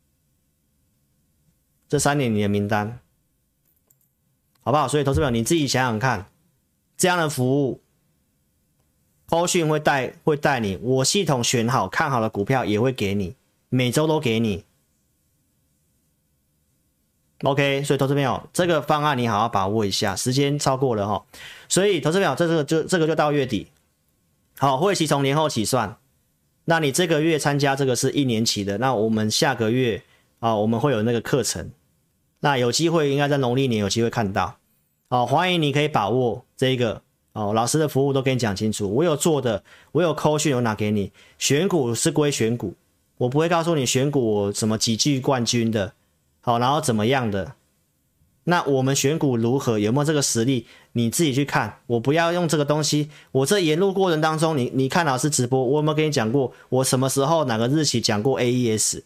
这3点你的名单，好不好？所以投资朋友你自己想想看，这样的服务。扣讯会带你，我系统选好看好的股票也会给你，每周都给你。OK， 所以投资朋友这个方案你好好把握一下，时间超过了齁，所以投资朋友这个就到月底，好，会期从年后起算， 那你这个月参加这个是1年期的，那我们下个月我们会有那个课程，那有机会应该在农历年有机会看到，欢迎你可以把握这个老师的服务都跟你讲清楚，我有做的，我有扣讯有拿给你，选股是归选股，我不会告诉你选股我什么几季冠军的，然后怎么样的，那我们选股如何，有没有这个实力，你自己去看，我不要用这个东西，我这沿路过程当中，你看老师直播，我有没有跟你讲过，我什么时候哪个日期讲过 AES，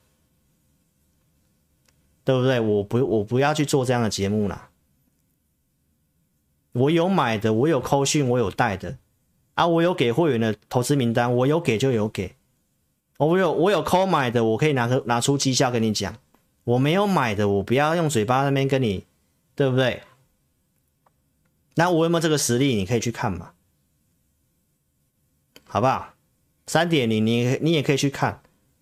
对不对？我不要去做这样的节目啦。我有买的，我有扣讯，我有带的我有给会员的投资名单，我有给就有给，我有扣买的，我可以拿出绩效跟你讲，我没有买的，我不要用嘴巴那边跟你，对不对？那我有没有这个实力，你可以去看嘛，好不好？3.0你也可以去看。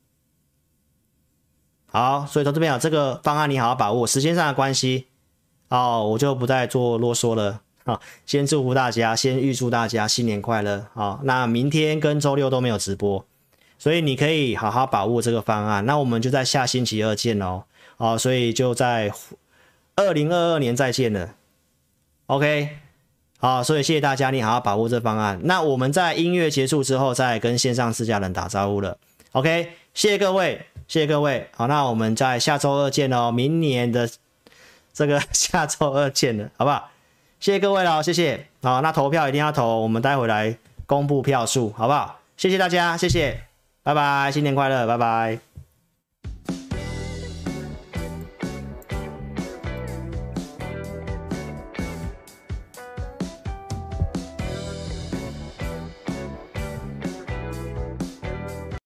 好，所以投资朋友这个方案你好好把握，时间上的关系我就不再做啰嗦了。先祝福大家，先预祝大家新年快乐。那明天跟周六都没有直播，所以你可以好好把握这个方案。那我们就在下星期二见哦。所以就在2022年再见了。OK， 好，所以谢谢大家，你好好把握这方案。那我们在音乐结束之后，再跟线上自家人打招呼了。OK， 谢谢各位，谢谢各位。好，那我们在下周二见哦，明年的这个下周二见了，好不好？谢谢各位了，谢谢。好，那投票一定要投，我们待会来公布票数，好不好？谢谢大家，谢谢，拜拜，新年快乐，拜拜。